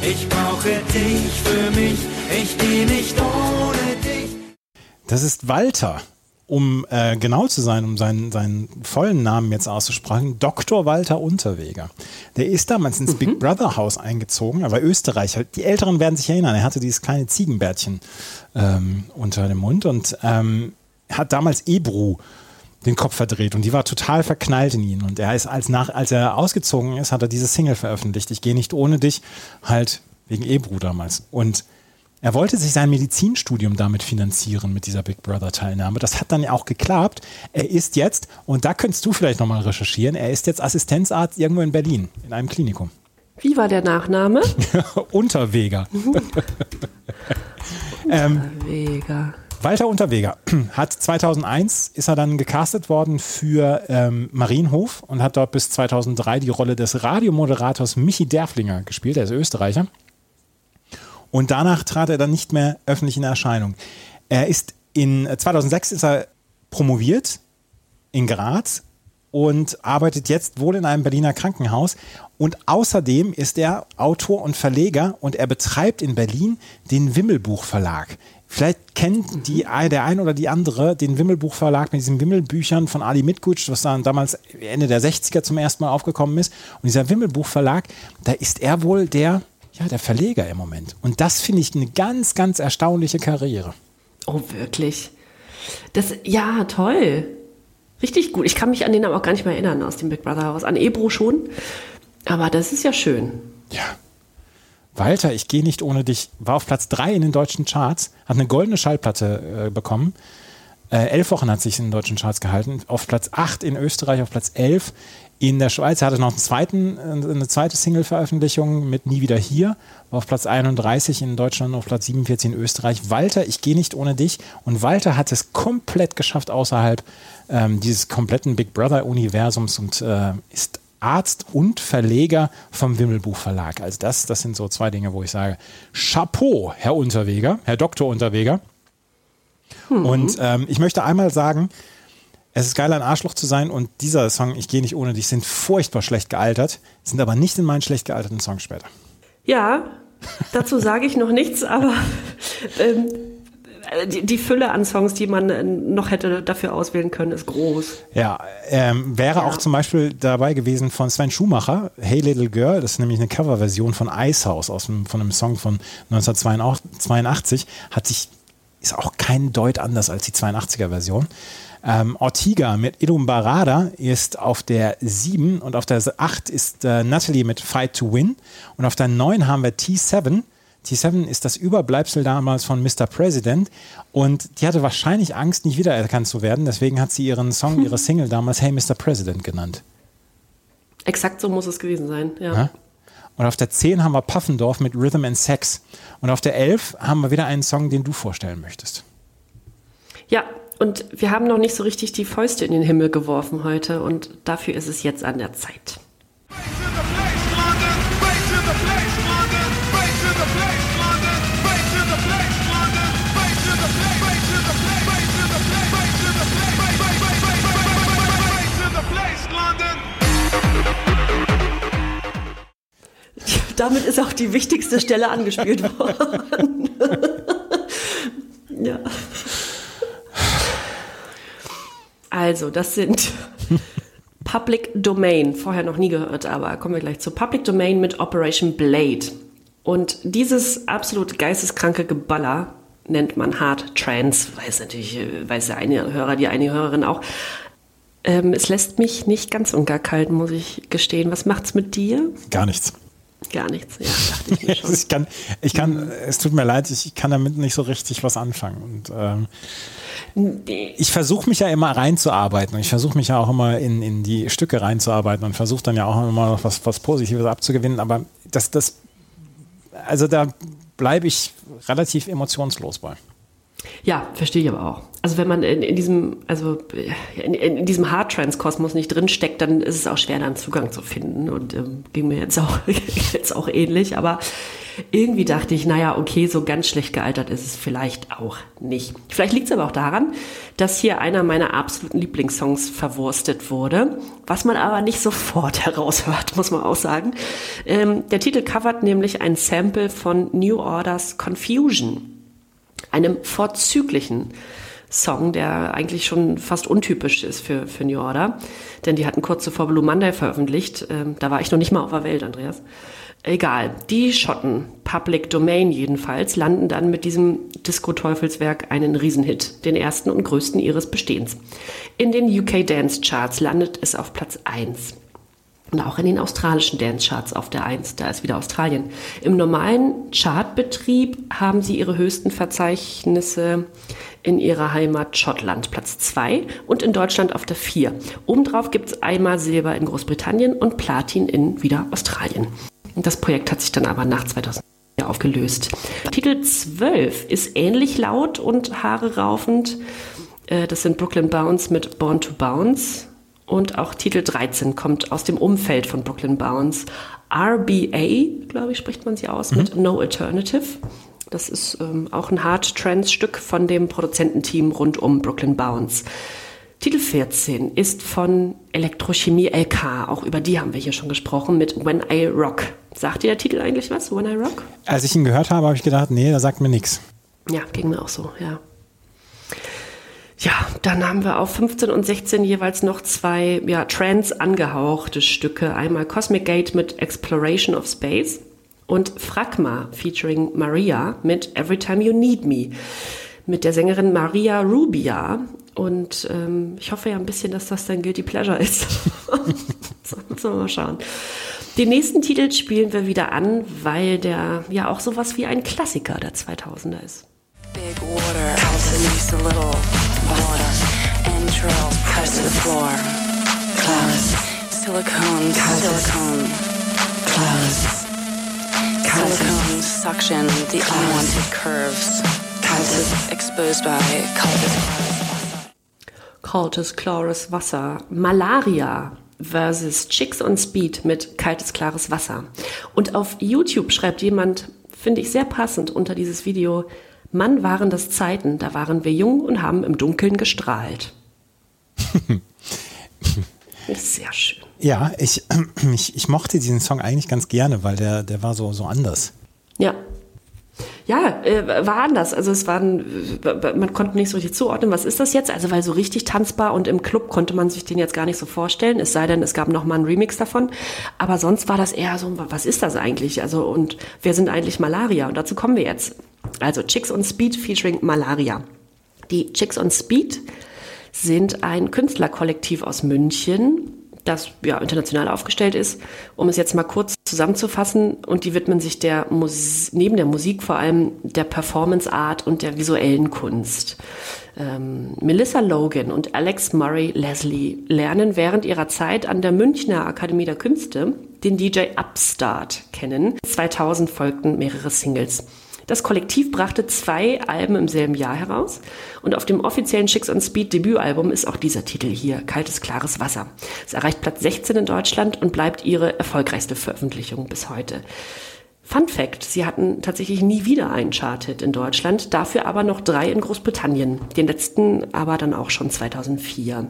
Ich brauche dich für mich, ich geh nicht ohne dich. Das ist Walter, um genau zu sein, um seinen vollen Namen jetzt auszusprechen, Dr. Walter Unterweger. Der ist damals ins Big Brother Haus eingezogen, er war Österreicher. Die Älteren werden sich erinnern, er hatte dieses kleine Ziegenbärtchen unter dem Mund und hat damals Ebru den Kopf verdreht und die war total verknallt in ihn. Und er ist, als er ausgezogen ist, hat er diese Single veröffentlicht, Ich gehe nicht ohne dich, halt wegen Ebru damals. Und er wollte sich sein Medizinstudium damit finanzieren, mit dieser Big Brother-Teilnahme. Das hat dann ja auch geklappt. Er ist jetzt, und da könntest du vielleicht nochmal recherchieren, er ist jetzt Assistenzarzt irgendwo in Berlin, in einem Klinikum. Wie war der Nachname? Unterweger. Unterweger. Walter Unterweger hat 2001 ist er dann gecastet worden für Marienhof und hat dort bis 2003 die Rolle des Radiomoderators Michi Derflinger gespielt, er ist Österreicher. Und danach trat er dann nicht mehr öffentlich in Erscheinung. 2006 ist er promoviert in Graz und arbeitet jetzt wohl in einem Berliner Krankenhaus. Und außerdem ist er Autor und Verleger und er betreibt in Berlin den Wimmelbuch Verlag. Vielleicht kennt der ein oder die andere den Wimmelbuch Verlag mit diesen Wimmelbüchern von Ali Mitgutsch, was dann damals Ende der 60er zum ersten Mal aufgekommen ist. Und dieser Wimmelbuch Verlag, da ist er wohl der Verleger im Moment. Und das finde ich eine ganz, ganz erstaunliche Karriere. Oh, wirklich? Ja, toll. Richtig gut. Ich kann mich an den Namen auch gar nicht mehr erinnern aus dem Big Brother Haus. An Ebru schon. Aber das ist ja schön. Ja. Walter, ich gehe nicht ohne dich, war auf Platz 3 in den deutschen Charts, hat eine goldene Schallplatte bekommen. 11 Wochen hat sich in den deutschen Charts gehalten. Auf Platz 8 in Österreich, auf Platz 11 in der Schweiz. Er hatte noch eine zweite Single-Veröffentlichung mit Nie wieder hier. War auf Platz 31 in Deutschland, auf Platz 47 in Österreich. Walter, ich gehe nicht ohne dich. Und Walter hat es komplett geschafft außerhalb dieses kompletten Big Brother-Universums und ist Arzt und Verleger vom Wimmelbuch Verlag. Also das sind so zwei Dinge, wo ich sage, Chapeau, Herr Unterweger, Herr Dr. Unterweger. Und ich möchte einmal sagen, es ist geil, ein Arschloch zu sein und dieser Song, Ich gehe nicht ohne dich, sind furchtbar schlecht gealtert, sind aber nicht in meinen schlecht gealterten Songs später. Ja, dazu sage ich noch nichts, aber die Fülle an Songs, die man noch hätte dafür auswählen können, ist groß. Ja, wäre auch zum Beispiel dabei gewesen von Sven Schumacher, Hey Little Girl, das ist nämlich eine Coverversion von Icehouse von einem Song von 1982, ist auch kein Deut anders als die 82er-Version. Ortiga mit Idum Barada ist auf der 7 und auf der 8 ist Natalie mit Fight to Win und auf der 9 haben wir T7. T7 ist das Überbleibsel damals von Mr. President und die hatte wahrscheinlich Angst, nicht wiedererkannt zu werden, deswegen hat sie ihren Song, ihre Single damals Hey Mr. President genannt. Exakt so muss es gewesen sein, ja. Und auf der 10 haben wir Puffendorf mit Rhythm and Sex und auf der 11 haben wir wieder einen Song, den du vorstellen möchtest. Ja, und wir haben noch nicht so richtig die Fäuste in den Himmel geworfen heute und dafür ist es jetzt an der Zeit. Damit ist auch die wichtigste Stelle angespielt worden. Ja. Also, das sind Public Domain. Vorher noch nie gehört, aber kommen wir gleich zu Public Domain mit Operation Blade. Und dieses absolut geisteskranke Geballer nennt man Hard Trance. Weiß der eine Hörer, die eine Hörerin auch. Es lässt mich nicht ganz und gar kalt, muss ich gestehen. Was macht's mit dir? Gar nichts. Gar nichts, ja, dachte ich mir schon. ich kann, es tut mir leid, ich kann damit nicht so richtig was anfangen. Und ich versuche mich ja immer reinzuarbeiten. Ich versuche mich ja auch immer in die Stücke reinzuarbeiten und versuche dann ja auch immer was Positives abzugewinnen. Aber da bleibe ich relativ emotionslos bei. Ja, verstehe ich aber auch. Also wenn man in diesem Hard-Trance-Kosmos nicht drinsteckt, dann ist es auch schwer, da einen Zugang zu finden. Und ging mir jetzt auch ähnlich. Aber Irgendwie dachte ich, naja, okay, so ganz schlecht gealtert ist es vielleicht auch nicht. Vielleicht liegt es aber auch daran, dass hier einer meiner absoluten Lieblingssongs verwurstet wurde, was man aber nicht sofort heraushört, muss man auch sagen. Der Titel covert nämlich ein Sample von New Order's Confusion, einem vorzüglichen Song, der eigentlich schon fast untypisch ist für New Order, denn die hatten kurz zuvor Blue Monday veröffentlicht. Da war ich noch nicht mal auf der Welt, Andreas. Egal, die Schotten, Public Domain jedenfalls, landen dann mit diesem Disco-Teufelswerk einen Riesenhit, den ersten und größten ihres Bestehens. In den UK Dance Charts landet es auf Platz 1. Und auch in den australischen Dance-Charts auf der 1, da ist wieder Australien. Im normalen Chartbetrieb haben sie ihre höchsten Verzeichnisse in ihrer Heimat Schottland, Platz 2, und in Deutschland auf der 4. Obendrauf gibt es einmal Silber in Großbritannien und Platin in wieder Australien. Und das Projekt hat sich dann aber nach 2004 aufgelöst. Titel 12 ist ähnlich laut und haare raufend. Das sind Brooklyn Bounce mit Born to Bounce. Und auch Titel 13 kommt aus dem Umfeld von Brooklyn Bounce. RBA, glaube ich, spricht man sie aus, mit No Alternative. Das ist auch ein Hard-Trance-Stück von dem Produzententeam rund um Brooklyn Bounce. Titel 14 ist von Elektrochemie LK, auch über die haben wir hier schon gesprochen, mit When I Rock. Sagt dir der Titel eigentlich was, When I Rock? Als ich ihn gehört habe, habe ich gedacht, nee, da sagt mir nichts. Ja, ging mir auch so, ja. Ja, dann haben wir auf 15 und 16 jeweils noch zwei Trance angehauchte Stücke. Einmal Cosmic Gate mit Exploration of Space und Fragma featuring Maria mit Every Time You Need Me. Mit der Sängerin Maria Rubia. Und ich hoffe ja ein bisschen, dass das dein Guilty Pleasure ist. So, müssen wir mal schauen. Den nächsten Titel spielen wir wieder an, weil der ja auch sowas wie ein Klassiker der 2000er ist. Big water, also needs a little water. Entrails press to the floor. Clouds, silicone, silicone. Clouds, silicone suction, the unwanted curves. Clouds exposed by kaltes, klares Wasser. Malaria versus Chicks on Speed mit kaltes, klares Wasser. Und auf YouTube schreibt jemand, finde ich sehr passend unter dieses Video, Mann, waren das Zeiten, da waren wir jung und haben im Dunkeln gestrahlt. Sehr schön. Ja, ich mochte diesen Song eigentlich ganz gerne, weil der war so anders. Ja. Ja, war anders. Also man konnte nicht so richtig zuordnen, was ist das jetzt? Also weil so richtig tanzbar und im Club konnte man sich den jetzt gar nicht so vorstellen, es sei denn, es gab noch mal einen Remix davon. Aber sonst war das eher so, was ist das eigentlich? Also und wer sind eigentlich Malaria? Und dazu kommen wir jetzt. Also Chicks on Speed featuring Malaria. Die Chicks on Speed sind ein Künstlerkollektiv aus München, das ja international aufgestellt ist, um es jetzt mal kurz zusammenzufassen. Und die widmen sich neben der Musik vor allem der Performance-Art und der visuellen Kunst. Melissa Logan und Alex Murray Leslie lernen während ihrer Zeit an der Münchner Akademie der Künste den DJ Upstart kennen. 2000 folgten mehrere Singles. Das Kollektiv brachte 2 Alben im selben Jahr heraus und auf dem offiziellen Chicks on Speed Debütalbum ist auch dieser Titel hier, Kaltes, klares Wasser. Es erreicht Platz 16 in Deutschland und bleibt ihre erfolgreichste Veröffentlichung bis heute. Fun Fact, sie hatten tatsächlich nie wieder einen Chart-Hit in Deutschland, dafür aber noch 3 in Großbritannien, den letzten aber dann auch schon 2004.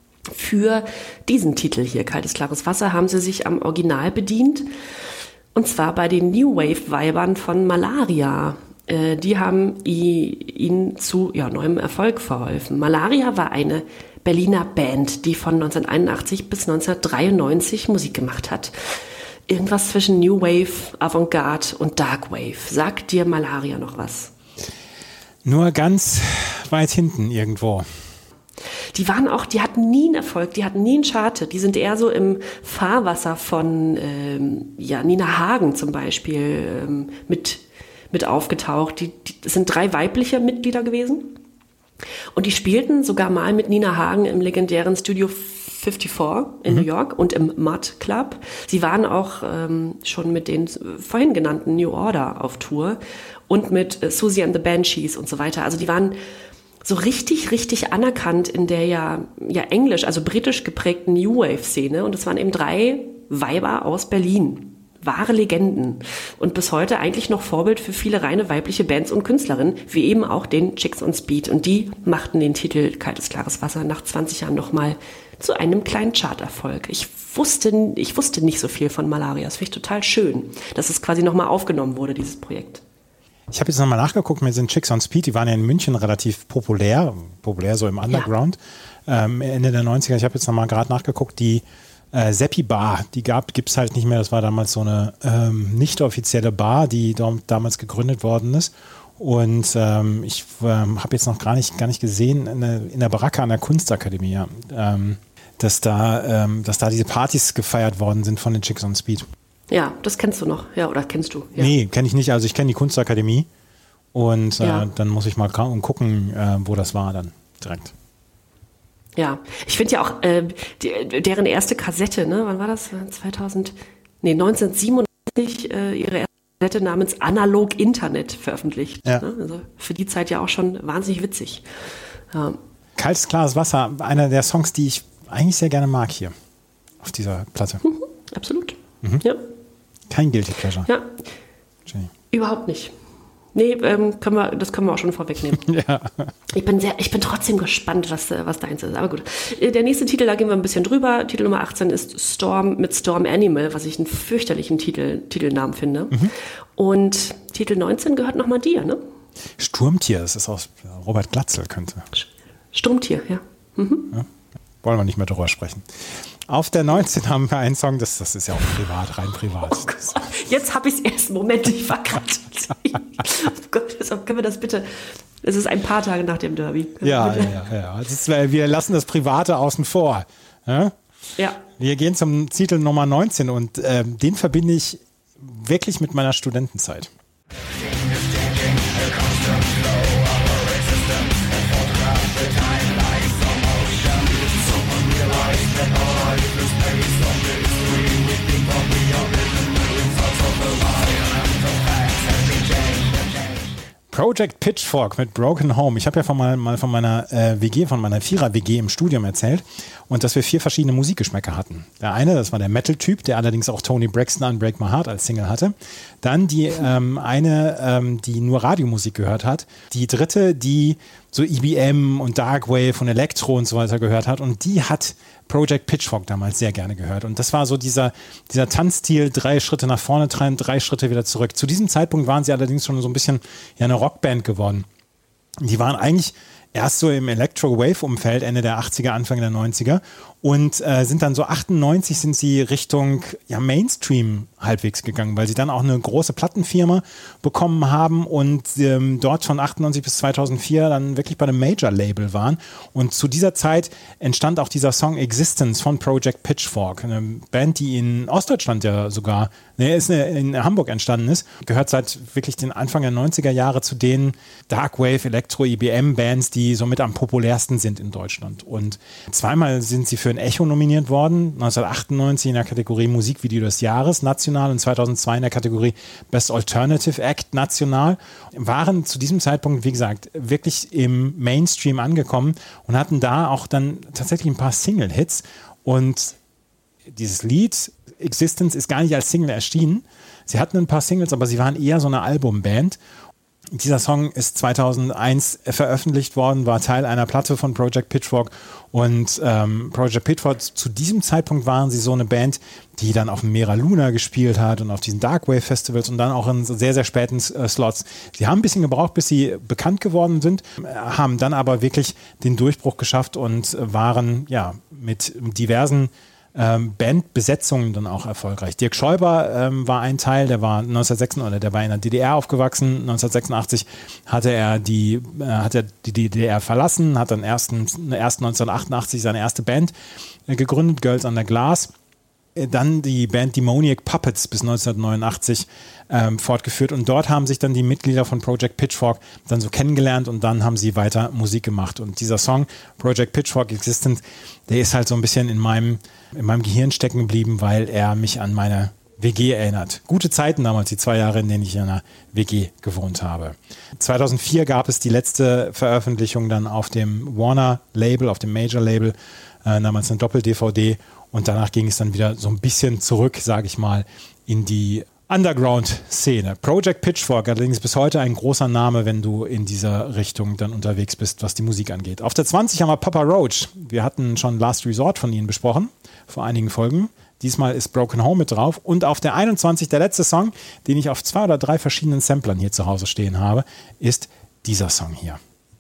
Für diesen Titel hier, Kaltes, klares Wasser, haben sie sich am Original bedient. Und zwar bei den New Wave-Weibern von Malaria. Die haben ihnen zu neuem Erfolg verholfen. Malaria war eine Berliner Band, die von 1981 bis 1993 Musik gemacht hat. Irgendwas zwischen New Wave, Avantgarde und Dark Wave. Sagt dir Malaria noch was? Nur ganz weit hinten irgendwo. Die hatten nie einen Erfolg, die hatten nie einen Chart. Die sind eher so im Fahrwasser von Nina Hagen zum Beispiel mit aufgetaucht. Das sind 3 weibliche Mitglieder gewesen. Und die spielten sogar mal mit Nina Hagen im legendären Studio 54 in New York und im Mud Club. Sie waren auch schon mit den vorhin genannten New Order auf Tour und mit Susie and the Banshees und so weiter. Also die waren so richtig anerkannt in der ja englisch, also britisch geprägten New Wave Szene. Und es waren eben 3 Weiber aus Berlin. wahre Legenden und bis heute eigentlich noch Vorbild für viele reine weibliche Bands und Künstlerinnen, wie eben auch den Chicks on Speed. Und die machten den Titel Kaltes, klares Wasser nach 20 Jahren nochmal zu einem kleinen Charterfolg. Ich wusste nicht so viel von Malaria. Das finde ich total schön, dass es quasi nochmal aufgenommen wurde, dieses Projekt. Ich habe jetzt nochmal nachgeguckt, mir sind Chicks on Speed, die waren ja in München relativ populär so im Underground, Ende der 90er. Ich habe jetzt nochmal gerade nachgeguckt, die Seppi Bar, die gibt es halt nicht mehr. Das war damals so eine nicht offizielle Bar, die damals gegründet worden ist. Und ich habe jetzt noch gar nicht gesehen, in der Baracke an der Kunstakademie, dass da diese Partys gefeiert worden sind von den Chicks on Speed. Ja, das kennst du noch, ja, oder kennst du? Ja. Nee, kenne ich nicht. Also ich kenne die Kunstakademie und dann muss ich mal gucken, wo das war dann direkt. Ja, ich finde ja auch deren erste Kassette, ne? Wann war das? 1997 ihre erste Kassette namens Analog Internet veröffentlicht. Ja. Ne? Also für die Zeit ja auch schon wahnsinnig witzig. Ja. Kaltes, klares Wasser, einer der Songs, die ich eigentlich sehr gerne mag hier auf dieser Platte. Absolut. Ja. Kein Guilty Pleasure. Ja. Jenny. Überhaupt nicht. Nee, das können wir auch schon vorwegnehmen. Ja. Ich bin trotzdem gespannt, was deins ist. Aber gut. Der nächste Titel, da gehen wir ein bisschen drüber. Titel Nummer 18 ist Storm mit Storm Animal, was ich einen fürchterlichen Titelnamen finde. Und Titel 19 gehört nochmal dir, ne? Sturmtier, das ist aus Robert Glatzel, könnte. Sturmtier, ja. Ja. Wollen wir nicht mehr drüber sprechen. Auf der 19 haben wir einen Song, das ist ja auch privat, rein privat. Oh Gott, jetzt habe ich es erst. Moment, ich war gerade. Oh Gott, können wir das bitte. Es ist ein paar Tage nach dem Derby. Ja. Wir lassen das Private außen vor. Ja? Wir gehen zum Titel Nummer 19 und den verbinde ich wirklich mit meiner Studentenzeit. Project Pitchfork mit Broken Home. Ich habe ja mal von meiner WG, von meiner Vierer-WG im Studium erzählt und dass wir 4 verschiedene Musikgeschmäcker hatten. Der eine, das war der Metal-Typ, der allerdings auch Tony Braxton Unbreak My Heart als Single hatte. Dann die die nur Radiomusik gehört hat. Die dritte, die so EBM und Darkwave und Elektro und so weiter gehört hat. Und die hat Project Pitchfork damals sehr gerne gehört. Und das war so dieser Tanzstil, 3 Schritte nach vorne, 3 Schritte wieder zurück. Zu diesem Zeitpunkt waren sie allerdings schon so ein bisschen eine Rockband geworden. Die waren eigentlich erst so im Electro-Wave-Umfeld Ende der 80er, Anfang der 90er und sind dann so 98 sind sie Richtung Mainstream halbwegs gegangen, weil sie dann auch eine große Plattenfirma bekommen haben und dort von 98 bis 2004 dann wirklich bei einem Major-Label waren. Und zu dieser Zeit entstand auch dieser Song Existence von Project Pitchfork, eine Band, die in Ostdeutschland ja sogar, in Hamburg entstanden ist, gehört seit wirklich den Anfang der 90er Jahre zu den Darkwave, Elektro, EBM-Bands, die somit am populärsten sind in Deutschland. Und zweimal sind sie für ein Echo nominiert worden, 1998 in der Kategorie Musikvideo des Jahres national und 2002 in der Kategorie Best Alternative Act national, waren zu diesem Zeitpunkt, wie gesagt, wirklich im Mainstream angekommen und hatten da auch dann tatsächlich ein paar Single-Hits. Und dieses Lied Existence ist gar nicht als Single erschienen. Sie hatten ein paar Singles, aber sie waren eher so eine Albumband. Dieser Song ist 2001 veröffentlicht worden, war Teil einer Platte von Project Pitchfork und Project Pitchfork, zu diesem Zeitpunkt waren sie so eine Band, die dann auf dem Mera Luna gespielt hat und auf diesen Darkwave-Festivals und dann auch in sehr, sehr späten Slots. Sie haben ein bisschen gebraucht, bis sie bekannt geworden sind, haben dann aber wirklich den Durchbruch geschafft und waren mit diversen Bandbesetzungen dann auch erfolgreich. Dirk Schäuber war ein Teil, der war in der DDR aufgewachsen. 1986 hat er die DDR verlassen, hat dann erst 1988 seine erste Band gegründet, Girls Under Glass. Dann die Band Demoniac Puppets bis 1989 fortgeführt und dort haben sich dann die Mitglieder von Project Pitchfork dann so kennengelernt und dann haben sie weiter Musik gemacht. Und dieser Song Project Pitchfork Existence, der ist halt so ein bisschen in meinem Gehirn stecken geblieben, weil er mich an meine WG erinnert. Gute Zeiten damals, die 2 Jahre, in denen ich in einer WG gewohnt habe. 2004 gab es die letzte Veröffentlichung dann auf dem Warner-Label, auf dem Major-Label, damals eine Doppel-DVD. Und danach ging es dann wieder so ein bisschen zurück, sage ich mal, in die Underground-Szene. Project Pitchfork allerdings bis heute ein großer Name, wenn du in dieser Richtung dann unterwegs bist, was die Musik angeht. Auf der 20 haben wir Papa Roach. Wir hatten schon Last Resort von ihnen besprochen, vor einigen Folgen. Diesmal ist Broken Home mit drauf. Und auf der 21, der letzte Song, den ich auf 2 oder 3 verschiedenen Samplern hier zu Hause stehen habe, ist dieser Song hier.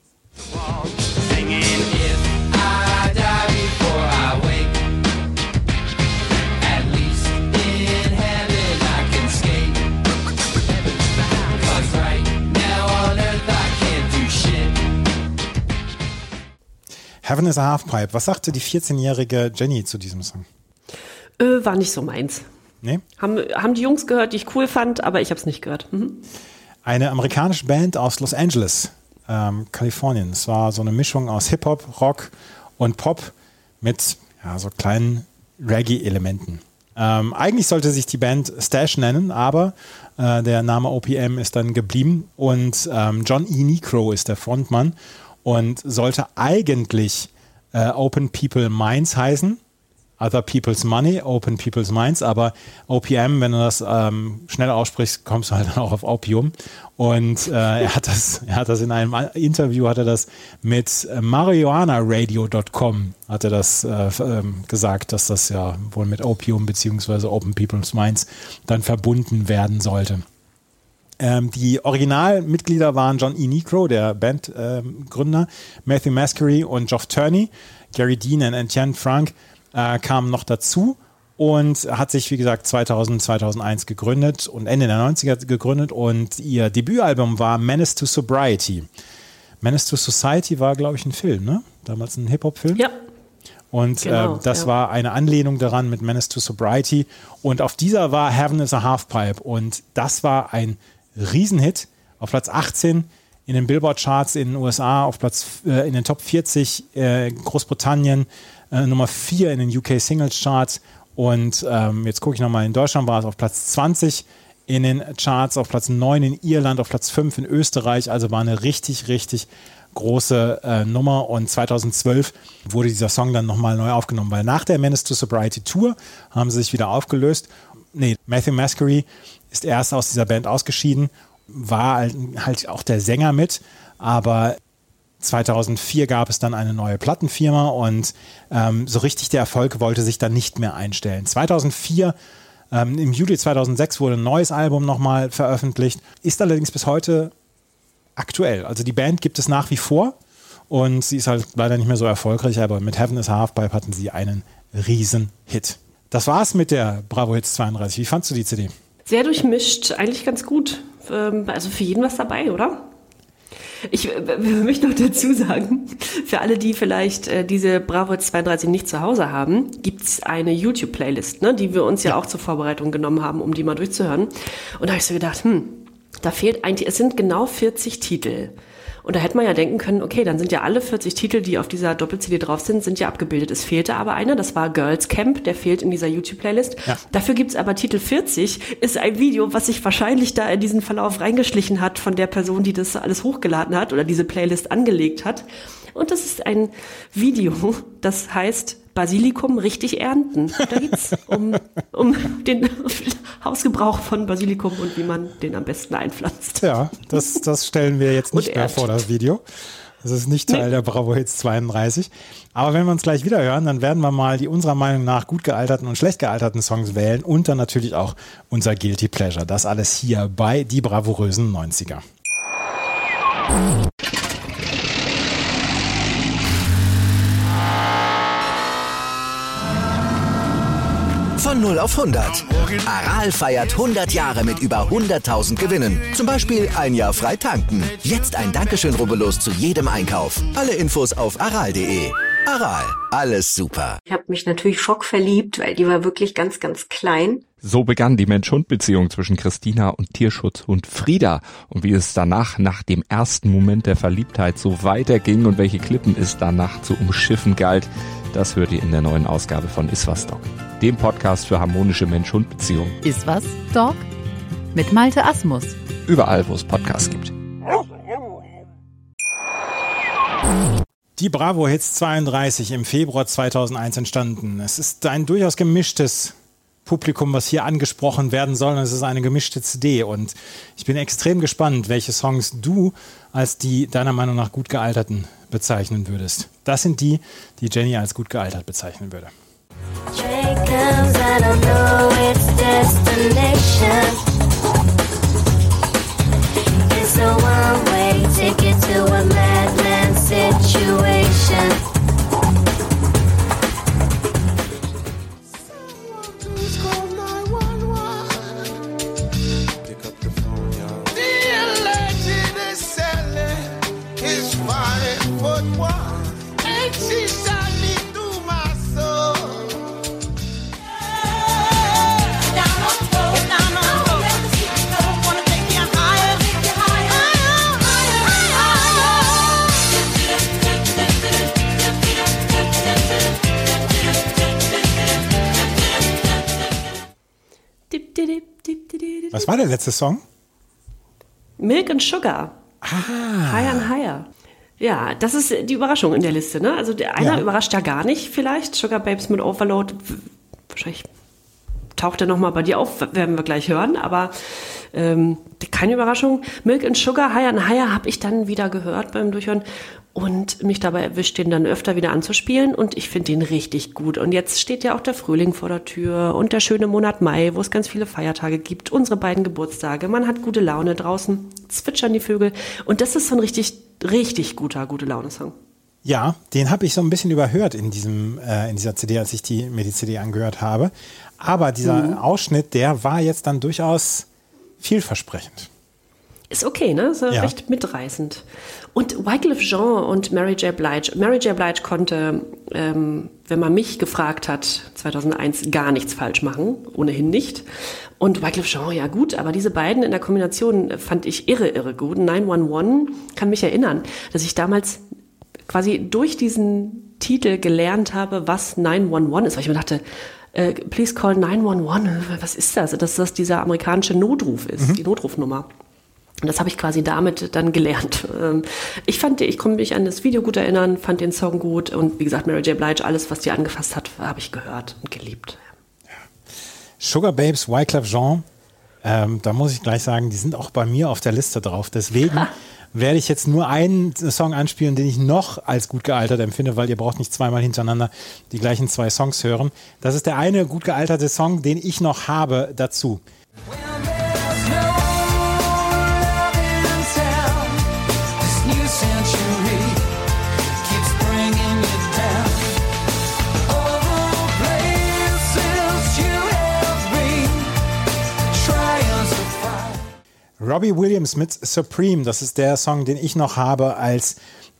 Heaven is a Halfpipe. Was sagte die 14-jährige Jenny zu diesem Song? War nicht so meins. Nee? Haben die Jungs gehört, die ich cool fand, aber ich habe es nicht gehört. Eine amerikanische Band aus Los Angeles, Kalifornien. Es war so eine Mischung aus Hip-Hop, Rock und Pop mit so kleinen Reggae-Elementen. Eigentlich sollte sich die Band Stash nennen, aber der Name OPM ist dann geblieben und John E. Necro ist der Frontmann und sollte eigentlich Open People Minds heißen. Other People's Money, Open People's Minds, aber OPM, wenn du das schnell aussprichst, kommst du halt dann auch auf Opium. Und er hat das in einem Interview, hat er das mit marijuanaradio.com hat er das gesagt, dass das ja wohl mit Opium bzw. Open People's Minds dann verbunden werden sollte. Die Originalmitglieder waren John E. Necro, der Bandgründer, Matthew Mascari und Geoff Turney, Gary Dean und Etienne Frank kamen noch dazu und hat sich, wie gesagt, 2001 gegründet und Ende der 90er gegründet und ihr Debütalbum war Menace to Sobriety. Menace to Society war, glaube ich, ein Film, ne? Damals ein Hip-Hop-Film. Ja. Und genau, das war eine Anlehnung daran mit Menace to Sobriety und auf dieser war Heaven is a Halfpipe und das war ein Riesenhit auf Platz 18 in den Billboard-Charts in den USA, auf Platz in den Top 40 Großbritannien, Nummer 4 in den UK Singles Charts und jetzt gucke ich nochmal, in Deutschland war es auf Platz 20 in den Charts, auf Platz 9 in Irland, auf Platz 5 in Österreich, also war eine richtig, richtig große Nummer und 2012 wurde dieser Song dann nochmal neu aufgenommen, weil nach der Menace to Sobriety Tour haben sie sich wieder aufgelöst. Matthew Mascari ist erst aus dieser Band ausgeschieden, war halt auch der Sänger mit, aber 2004 gab es dann eine neue Plattenfirma und so richtig der Erfolg wollte sich dann nicht mehr einstellen. 2004, im Juli 2006 wurde ein neues Album nochmal veröffentlicht, ist allerdings bis heute aktuell. Also die Band gibt es nach wie vor und sie ist halt leider nicht mehr so erfolgreich, aber mit Heaven is a Halfpipe hatten sie einen riesen Hit. Das war's mit der Bravo Hits 32. Wie fandst du die CD? Sehr durchmischt, eigentlich ganz gut. Also für jeden was dabei, oder? Ich möchte noch dazu sagen, für alle, die vielleicht diese Bravo 32 nicht zu Hause haben, gibt es eine YouTube-Playlist, ne, die wir uns ja auch zur Vorbereitung genommen haben, um die mal durchzuhören. Und da habe ich so gedacht, da fehlt eigentlich, es sind genau 40 Titel. Und da hätte man ja denken können, okay, dann sind ja alle 40 Titel, die auf dieser Doppel-CD drauf sind ja abgebildet. Es fehlte aber einer, das war Girls Camp, der fehlt in dieser YouTube-Playlist. Ja. Dafür gibt's aber Titel 40, ist ein Video, was sich wahrscheinlich da in diesen Verlauf reingeschlichen hat von der Person, die das alles hochgeladen hat oder diese Playlist angelegt hat. Und das ist ein Video, das heißt Basilikum richtig ernten. Da geht's um den Hausgebrauch von Basilikum und wie man den am besten einpflanzt. Ja, das stellen wir jetzt nicht mehr vor, das Video. Das ist nicht Teil der Bravo Hits 32. Aber wenn wir uns gleich wieder hören, dann werden wir mal die unserer Meinung nach gut gealterten und schlecht gealterten Songs wählen und dann natürlich auch unser Guilty Pleasure. Das alles hier bei Die bravourösen 90er. Von 0 auf 100. Aral feiert 100 Jahre mit über 100.000 Gewinnen. Zum Beispiel ein Jahr frei tanken. Jetzt ein Dankeschön, rubbellos zu jedem Einkauf. Alle Infos auf aral.de. Aral, alles super. Ich habe mich natürlich schockverliebt, weil die war wirklich ganz, ganz klein. So begann die Mensch-Hund-Beziehung zwischen Christina und Tierschutzhund Frieda. Und wie es danach, nach dem ersten Moment der Verliebtheit, so weiterging und welche Klippen es danach zu umschiffen galt, das hört ihr in der neuen Ausgabe von Iswas Dog, dem Podcast für harmonische Mensch-Hund-Beziehungen. Iswas Dog mit Malte Asmus. Überall, wo es Podcasts gibt. Die Bravo Hits 32 im Februar 2001 entstanden. Es ist ein durchaus gemischtes Publikum, was hier angesprochen werden soll. Und es ist eine gemischte CD. Und ich bin extrem gespannt, welche Songs du als die deiner Meinung nach gut gealterten bezeichnen würdest. Das sind die Jenny als gut gealtert bezeichnen würde. Train comes, I don't know its destination. It's a one-way ticket to a madman situation. Was war der letzte Song? Milk and Sugar. Higher and Higher. Ja, das ist die Überraschung in der Liste, ne? Also der einer überrascht ja gar nicht vielleicht. Sugar Babes mit Overload. Wahrscheinlich taucht er nochmal bei dir auf, werden wir gleich hören. Aber keine Überraschung. Milk and Sugar, Higher and Higher habe ich dann wieder gehört beim Durchhören und mich dabei erwischt, den dann öfter wieder anzuspielen. Und ich finde den richtig gut. Und jetzt steht ja auch der Frühling vor der Tür und der schöne Monat Mai, wo es ganz viele Feiertage gibt. Unsere beiden Geburtstage. Man hat gute Laune draußen, zwitschern die Vögel. Und das ist so ein richtig, richtig guter Gute-Laune-Song. Ja, den habe ich so ein bisschen überhört in dieser CD, als ich mir die CD angehört habe. Aber dieser Ausschnitt, der war jetzt dann durchaus vielversprechend. Ist okay, ne? So recht mitreißend. Und Wyclef Jean und Mary J. Blige. Mary J. Blige konnte, wenn man mich gefragt hat, 2001 gar nichts falsch machen. Ohnehin nicht. Und Wyclef Jean, ja gut, aber diese beiden in der Kombination fand ich irre gut. 911 kann mich erinnern, dass ich damals quasi durch diesen Titel gelernt habe, was 911 ist. Weil ich mir dachte, please call 911, was ist das? Dass das dieser amerikanische Notruf ist, die Notrufnummer. Und das habe ich quasi damit dann gelernt. Ich konnte mich an das Video gut erinnern, fand den Song gut und wie gesagt, Mary J. Blige, alles, was die angefasst hat, habe ich gehört und geliebt. Ja. Sugar Babes, Wyclef Jean, da muss ich gleich sagen, die sind auch bei mir auf der Liste drauf. Deswegen werde ich jetzt nur einen Song anspielen, den ich noch als gut gealtert empfinde, weil ihr braucht nicht zweimal hintereinander die gleichen zwei Songs hören. Das ist der eine gut gealterte Song, den ich noch habe dazu. Robbie Williams mit Supreme, das ist der Song, den ich noch habe als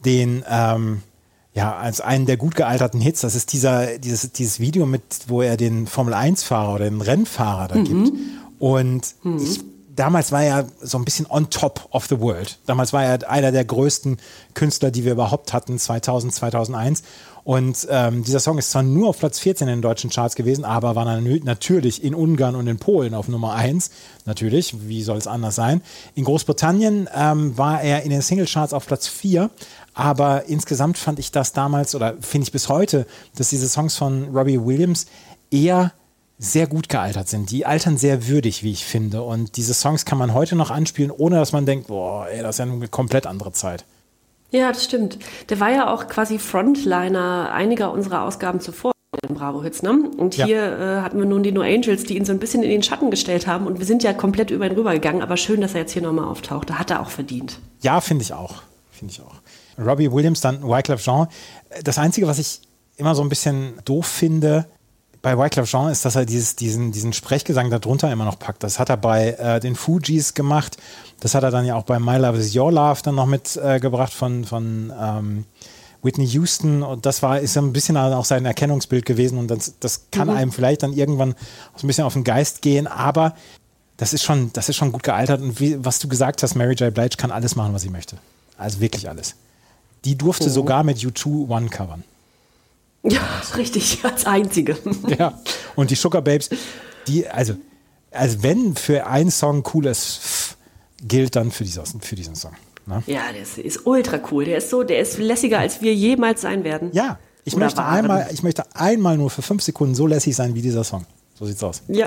als einen der gut gealterten Hits. Das ist dieses Video wo er den Formel-1-Fahrer oder den Rennfahrer da gibt. Und damals war er so ein bisschen on top of the world. Damals war er einer der größten Künstler, die wir überhaupt hatten, 2000, 2001. Und dieser Song ist zwar nur auf Platz 14 in den deutschen Charts gewesen, aber war natürlich in Ungarn und in Polen auf Nummer 1. Natürlich, wie soll es anders sein? In Großbritannien war er in den Singlecharts auf Platz 4. Aber insgesamt fand ich das damals, oder finde ich bis heute, dass diese Songs von Robbie Williams eher sehr gut gealtert sind. Die altern sehr würdig, wie ich finde. Und diese Songs kann man heute noch anspielen, ohne dass man denkt, boah, ey, das ist ja eine komplett andere Zeit. Ja, das stimmt. Der war ja auch quasi Frontliner einiger unserer Ausgaben zuvor in Bravo Hits, ne? Und hier hatten wir nun die No Angels, die ihn so ein bisschen in den Schatten gestellt haben. Und wir sind ja komplett über ihn rübergegangen. Aber schön, dass er jetzt hier nochmal auftaucht. Da hat er auch verdient. Ja, finde ich auch. Robbie Williams, dann Wyclef Jean. Das Einzige, was ich immer so ein bisschen doof finde bei Wyclef Jean, ist, dass er diesen Sprechgesang da drunter immer noch packt. Das hat er bei den Fugees gemacht. Das hat er dann ja auch bei My Love Is Your Love dann noch mitgebracht von Whitney Houston. Und das ist ja ein bisschen auch sein Erkennungsbild gewesen. Und das kann einem vielleicht dann irgendwann so ein bisschen auf den Geist gehen. Aber das ist schon gut gealtert. Und was du gesagt hast, Mary J. Blige kann alles machen, was sie möchte. Also wirklich alles. Die durfte sogar mit U2 One covern. Ja, richtig, als einzige. Ja, und die Sugar Babes, also wenn für einen Song cool ist, gilt dann für diesen Song. Ne? Ja, der ist ultra cool. Der ist lässiger, als wir jemals sein werden. Ja, ich möchte einmal nur für 5 Sekunden so lässig sein wie dieser Song. So sieht's aus. Ja.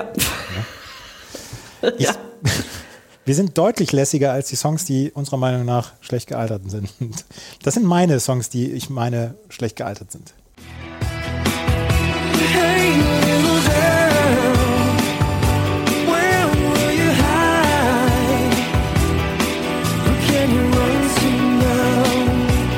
Ja. Wir sind deutlich lässiger als die Songs, die unserer Meinung nach schlecht gealtert sind. Das sind meine Songs, die ich meine schlecht gealtert sind. Hey, little girl, where will you hide? Who can you run to now?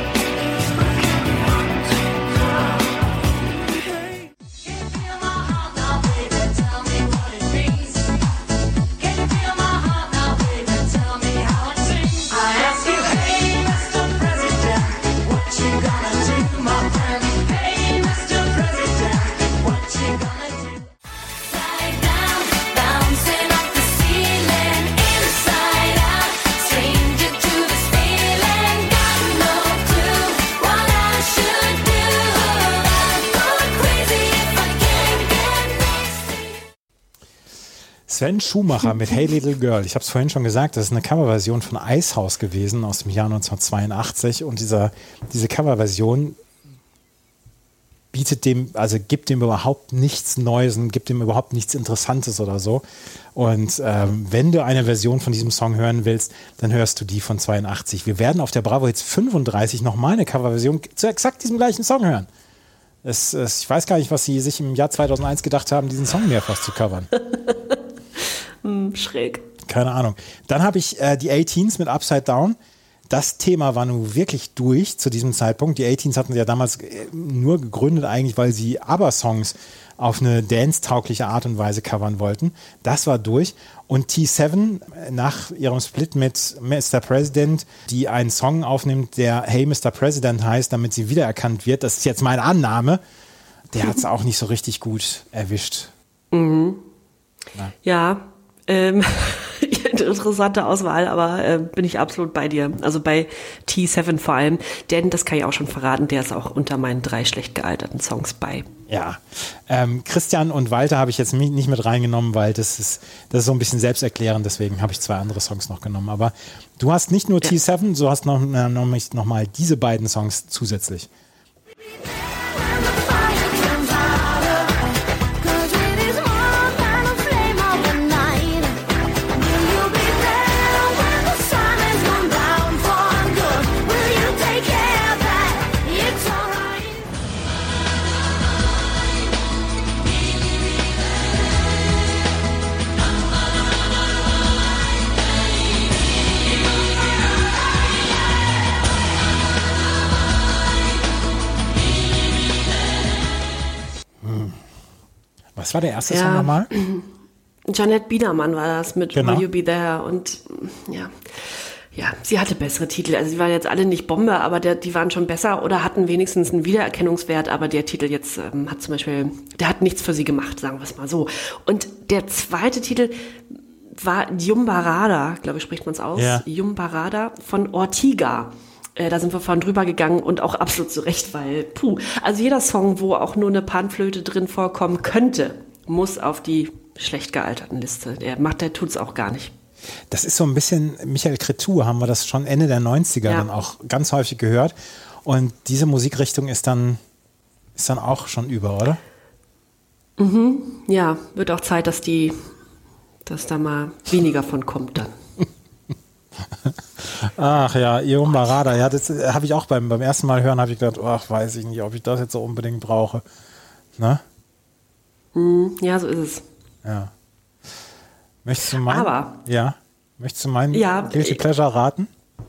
Sven Schumacher mit Hey Little Girl. Ich habe es vorhin schon gesagt, das ist eine Coverversion von Icehouse gewesen aus dem Jahr 1982 und diese Coverversion gibt dem überhaupt nichts Neues und gibt dem überhaupt nichts Interessantes oder so. Und wenn du eine Version von diesem Song hören willst, dann hörst du die von 82. Wir werden auf der Bravo Hits 35 nochmal eine Coverversion zu exakt diesem gleichen Song hören. Ich weiß gar nicht, was sie sich im Jahr 2001 gedacht haben, diesen Song mehrfach zu covern. Schräg. Keine Ahnung. Dann habe ich die A-Teens mit Upside Down. Das Thema war nun wirklich durch zu diesem Zeitpunkt. Die A-Teens hatten sie ja damals nur gegründet eigentlich, weil sie ABBA-Songs auf eine dance-taugliche Art und Weise covern wollten. Das war durch. Und T7 nach ihrem Split mit Mr. President, die einen Song aufnimmt, der Hey Mr. President heißt, damit sie wiedererkannt wird. Das ist jetzt meine Annahme. Der hat es auch nicht so richtig gut erwischt. Mhm. Ja, interessante Auswahl, aber bin ich absolut bei dir. Also bei T7 vor allem, denn das kann ich auch schon verraten, der ist auch unter meinen 3 schlecht gealterten Songs bei. Ja, Christian und Walter habe ich jetzt nicht mit reingenommen, weil das ist so ein bisschen selbsterklärend, deswegen habe ich 2 andere Songs noch genommen. Aber du hast nicht nur T7, du hast noch mal diese beiden Songs zusätzlich. Was war der erste Song nochmal? Jeanette Biedermann war das mit Genau. Will You Be There und ja, sie hatte bessere Titel. Also sie waren jetzt alle nicht Bombe, aber die waren schon besser oder hatten wenigstens einen Wiedererkennungswert, aber der Titel jetzt hat zum Beispiel, der hat nichts für sie gemacht, sagen wir es mal so. Und der zweite Titel war Yumbarada, glaube ich, spricht man es aus, Ja. Yumbarada von Ortiga. Da sind wir vorhin drüber gegangen und auch absolut zurecht, weil, also jeder Song, wo auch nur eine Panflöte drin vorkommen könnte, muss auf die schlecht gealterten Liste. Der tut's auch gar nicht. Das ist so ein bisschen, Michael Cretu haben wir das schon Ende der 90er dann auch ganz häufig gehört. Und diese Musikrichtung ist dann auch schon über, oder? Mhm. Ja, wird auch Zeit, dass da mal weniger von kommt dann. Ach ja, Yumbarada, ja, das habe ich auch beim ersten Mal hören, habe ich gedacht, ach, weiß ich nicht, ob ich das jetzt so unbedingt brauche. Ne? Ja, so ist es. Ja. Möchtest du meinen Guilty Pleasure raten?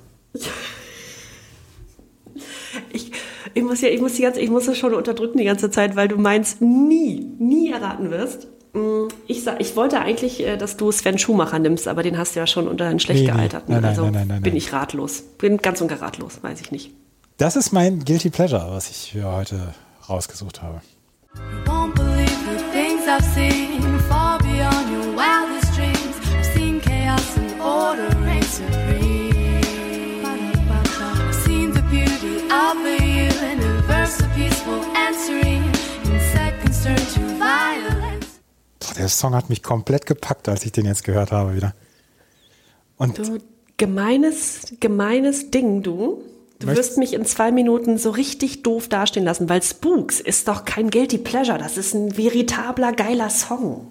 Ich muss es schon unterdrücken die ganze Zeit, weil du meinst, nie erraten wirst. Ich wollte eigentlich, dass du Sven Schumacher nimmst, aber den hast du ja schon unter einen schlecht gealterten. Nein. Bin ich ratlos. Bin ganz und gar ratlos, weiß ich nicht. Das ist mein Guilty Pleasure, was ich für heute rausgesucht habe. You won't believe the things I've seen, far beyond your wildest dreams. I've seen chaos and order reign supreme. I've seen the beauty of the you in a verse of peaceful and serene. In seconds turn to violence. Der Song hat mich komplett gepackt, als ich den jetzt gehört habe wieder. Und Du gemeines Ding, du. Du wirst mich in 2 Minuten so richtig doof dastehen lassen, weil Spooks ist doch kein Guilty Pleasure. Das ist ein veritabler, geiler Song.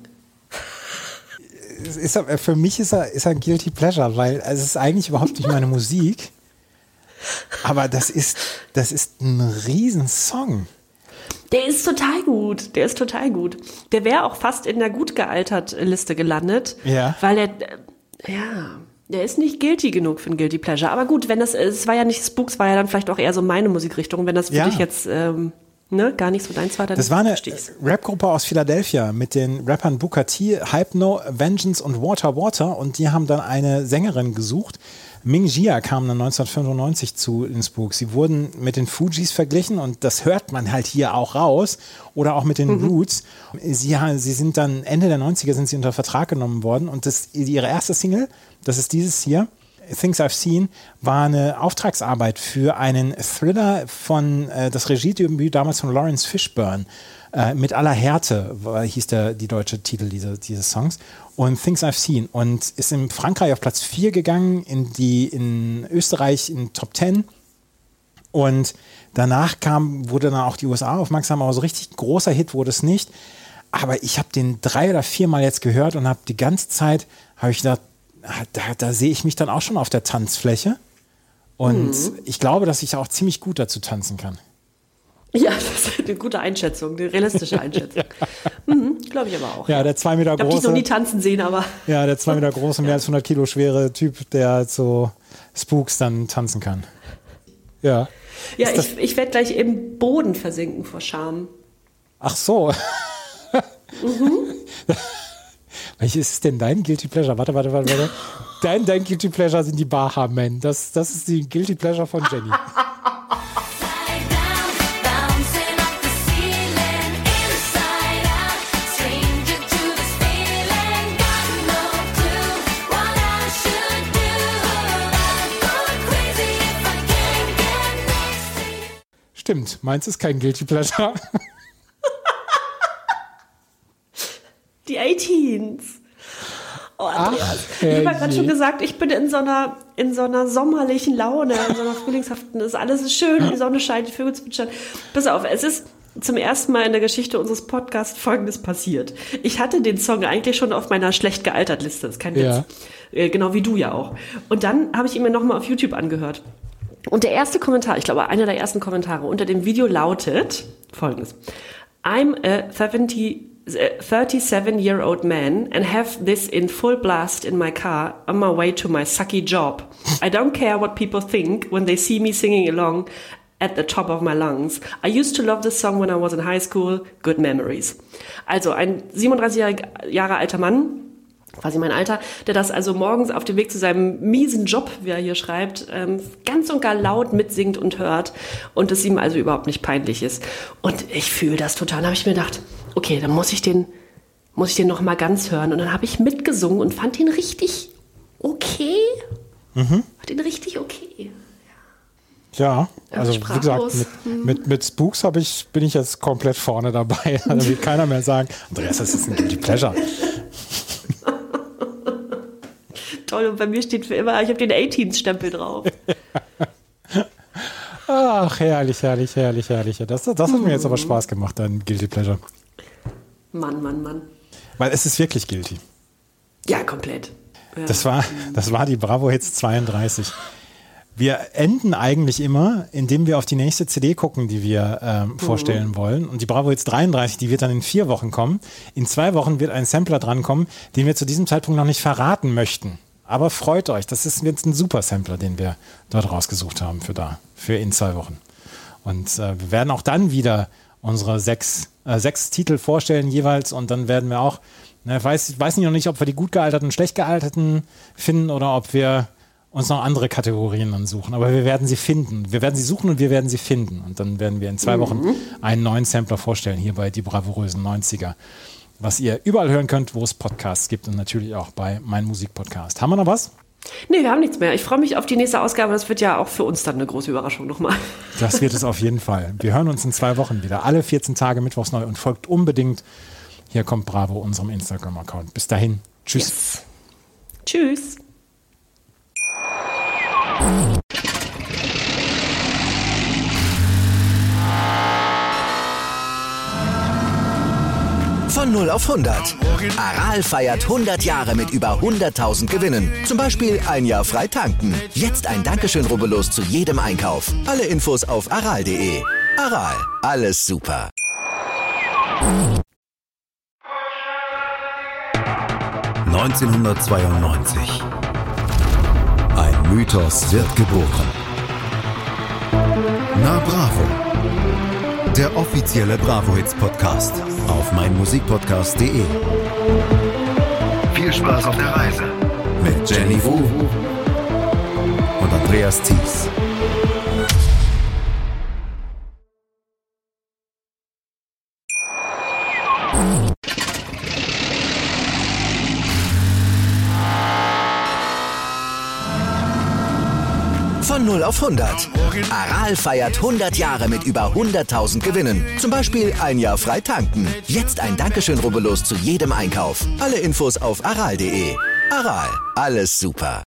Für mich ist er ein Guilty Pleasure, weil es ist eigentlich überhaupt nicht meine Musik. Aber das ist ein Riesensong. Der ist total gut. Der wäre auch fast in der gut gealtert Liste gelandet. Ja. Weil der ist nicht guilty genug für ein Guilty Pleasure. Aber gut, wenn es war ja nicht Spooks, war ja dann vielleicht auch eher so meine Musikrichtung. Wenn das für dich jetzt gar nicht so deins war, dann das war eine Rapgruppe aus Philadelphia mit den Rappern Booker T, Hypno, Vengeance und Water. Und die haben dann eine Sängerin gesucht. Ming Jia kam dann 1995 zu den Spooks. Sie wurden mit den Fugees verglichen und das hört man halt hier auch raus. Oder auch mit den Roots. Sie sind dann Ende der 90er sind sie unter Vertrag genommen worden und ihre erste Single, das ist dieses hier, Things I've Seen, war eine Auftragsarbeit für einen Thriller von das Regiedebüt damals von Lawrence Fishburne. Mit aller Härte hieß die deutsche Titel dieses Songs. Und Things I've Seen. Und ist in Frankreich auf Platz 4 gegangen, in Österreich in Top 10. Und danach wurde dann auch die USA aufmerksam, aber so richtig großer Hit wurde es nicht. Aber ich habe den 3 oder 4 Mal jetzt gehört und habe die ganze Zeit, habe ich gedacht, da sehe ich mich dann auch schon auf der Tanzfläche. Und ich glaube, dass ich auch ziemlich gut dazu tanzen kann. Ja, das ist eine gute Einschätzung, eine realistische Einschätzung. Glaube ich aber auch. Ja, der 2 Meter große. Ich habe dich noch nie tanzen sehen, aber. Ja, der 2 Meter große, mehr als 100 Kilo schwere Typ, der so Spooks dann tanzen kann. Ja. Ja, ich werde gleich im Boden versinken vor Scham. Ach so. Welches ist denn dein Guilty Pleasure? Warte. Dein Guilty Pleasure sind die Baha Men. Das ist die Guilty Pleasure von Jenny. Stimmt, meins ist kein Guilty Pleasure. Die 18s. Oh, Andreas. Ich habe gerade schon gesagt, ich bin in so einer sommerlichen Laune, in so einer frühlingshaften, alles ist schön, die Sonne scheint, die Vögel zwitschern. Pass auf, es ist zum ersten Mal in der Geschichte unseres Podcasts Folgendes passiert. Ich hatte den Song eigentlich schon auf meiner schlecht gealtert Liste, das ist kein Witz. Genau wie du ja auch. Und dann habe ich ihn mir nochmal auf YouTube angehört. Und der erste Kommentar, ich glaube einer der ersten Kommentare unter dem Video lautet Folgendes. I'm a 37-year-old man and have this in full blast in my car on my way to my sucky job. I don't care what people think when they see me singing along at the top of my lungs. I used to love this song when I was in high school. Good memories. Also ein 37 Jahre alter Mann, quasi mein Alter, der das also morgens auf dem Weg zu seinem miesen Job, wie er hier schreibt, ganz und gar laut mitsingt und hört und es ihm also überhaupt nicht peinlich ist. Und ich fühle das total. Da habe ich mir gedacht, okay, dann muss ich den noch mal ganz hören. Und dann habe ich mitgesungen und fand ihn richtig okay. Fand ihn richtig okay. Ja, also wie gesagt, mit Spooks bin ich jetzt komplett vorne dabei. Da will keiner mehr sagen, Andreas, das ist ein Guilty Pleasure. Toll, und bei mir steht für immer, ich habe den 18s-Stempel drauf. Ach, herrlich. Das hat mir jetzt aber Spaß gemacht, dein Guilty Pleasure. Mann. Weil es ist wirklich guilty. Ja, komplett. Ja. Das war die Bravo Hits 32. Wir enden eigentlich immer, indem wir auf die nächste CD gucken, die wir vorstellen wollen. Und die Bravo Hits 33, die wird dann in 4 Wochen kommen. In 2 Wochen wird ein Sampler drankommen, den wir zu diesem Zeitpunkt noch nicht verraten möchten. Aber freut euch, das ist jetzt ein super Sampler, den wir dort rausgesucht haben für in 2 Wochen. Und wir werden auch dann wieder unsere 6 Titel vorstellen jeweils und dann werden wir auch, weiß noch nicht, ob wir die gut gealterten und schlecht gealterten finden oder ob wir uns noch andere Kategorien dann suchen. Aber wir werden sie finden. Wir werden sie suchen und wir werden sie finden. Und dann werden wir in 2 Wochen einen neuen Sampler vorstellen, hier bei Die bravourösen 90er. Was ihr überall hören könnt, wo es Podcasts gibt und natürlich auch bei Mein Musikpodcast. Haben wir noch was? Nee, wir haben nichts mehr. Ich freue mich auf die nächste Ausgabe. Das wird ja auch für uns dann eine große Überraschung nochmal. Das wird es auf jeden Fall. Wir hören uns in 2 Wochen wieder. Alle 14 Tage mittwochs neu und folgt unbedingt. Hier kommt Bravo, unserem Instagram-Account. Bis dahin. Tschüss. Yes. Tschüss. Von 0 auf 100. Aral feiert 100 Jahre mit über 100.000 Gewinnen. Zum Beispiel ein Jahr frei tanken. Jetzt ein Dankeschön, rubbellos zu jedem Einkauf. Alle Infos auf aral.de. Aral, alles super. (1992) Ein Mythos wird geboren. Na Bravo. Der offizielle Bravo-Hits-Podcast auf meinmusikpodcast.de. Viel Spaß auf der Reise mit Jenny Wu und Andreas Thies. Von 0 auf 100. Aral feiert 100 Jahre mit über 100.000 Gewinnen. Zum Beispiel ein Jahr frei tanken. Jetzt ein Dankeschön, rubbellos zu jedem Einkauf. Alle Infos auf aral.de. Aral, alles super.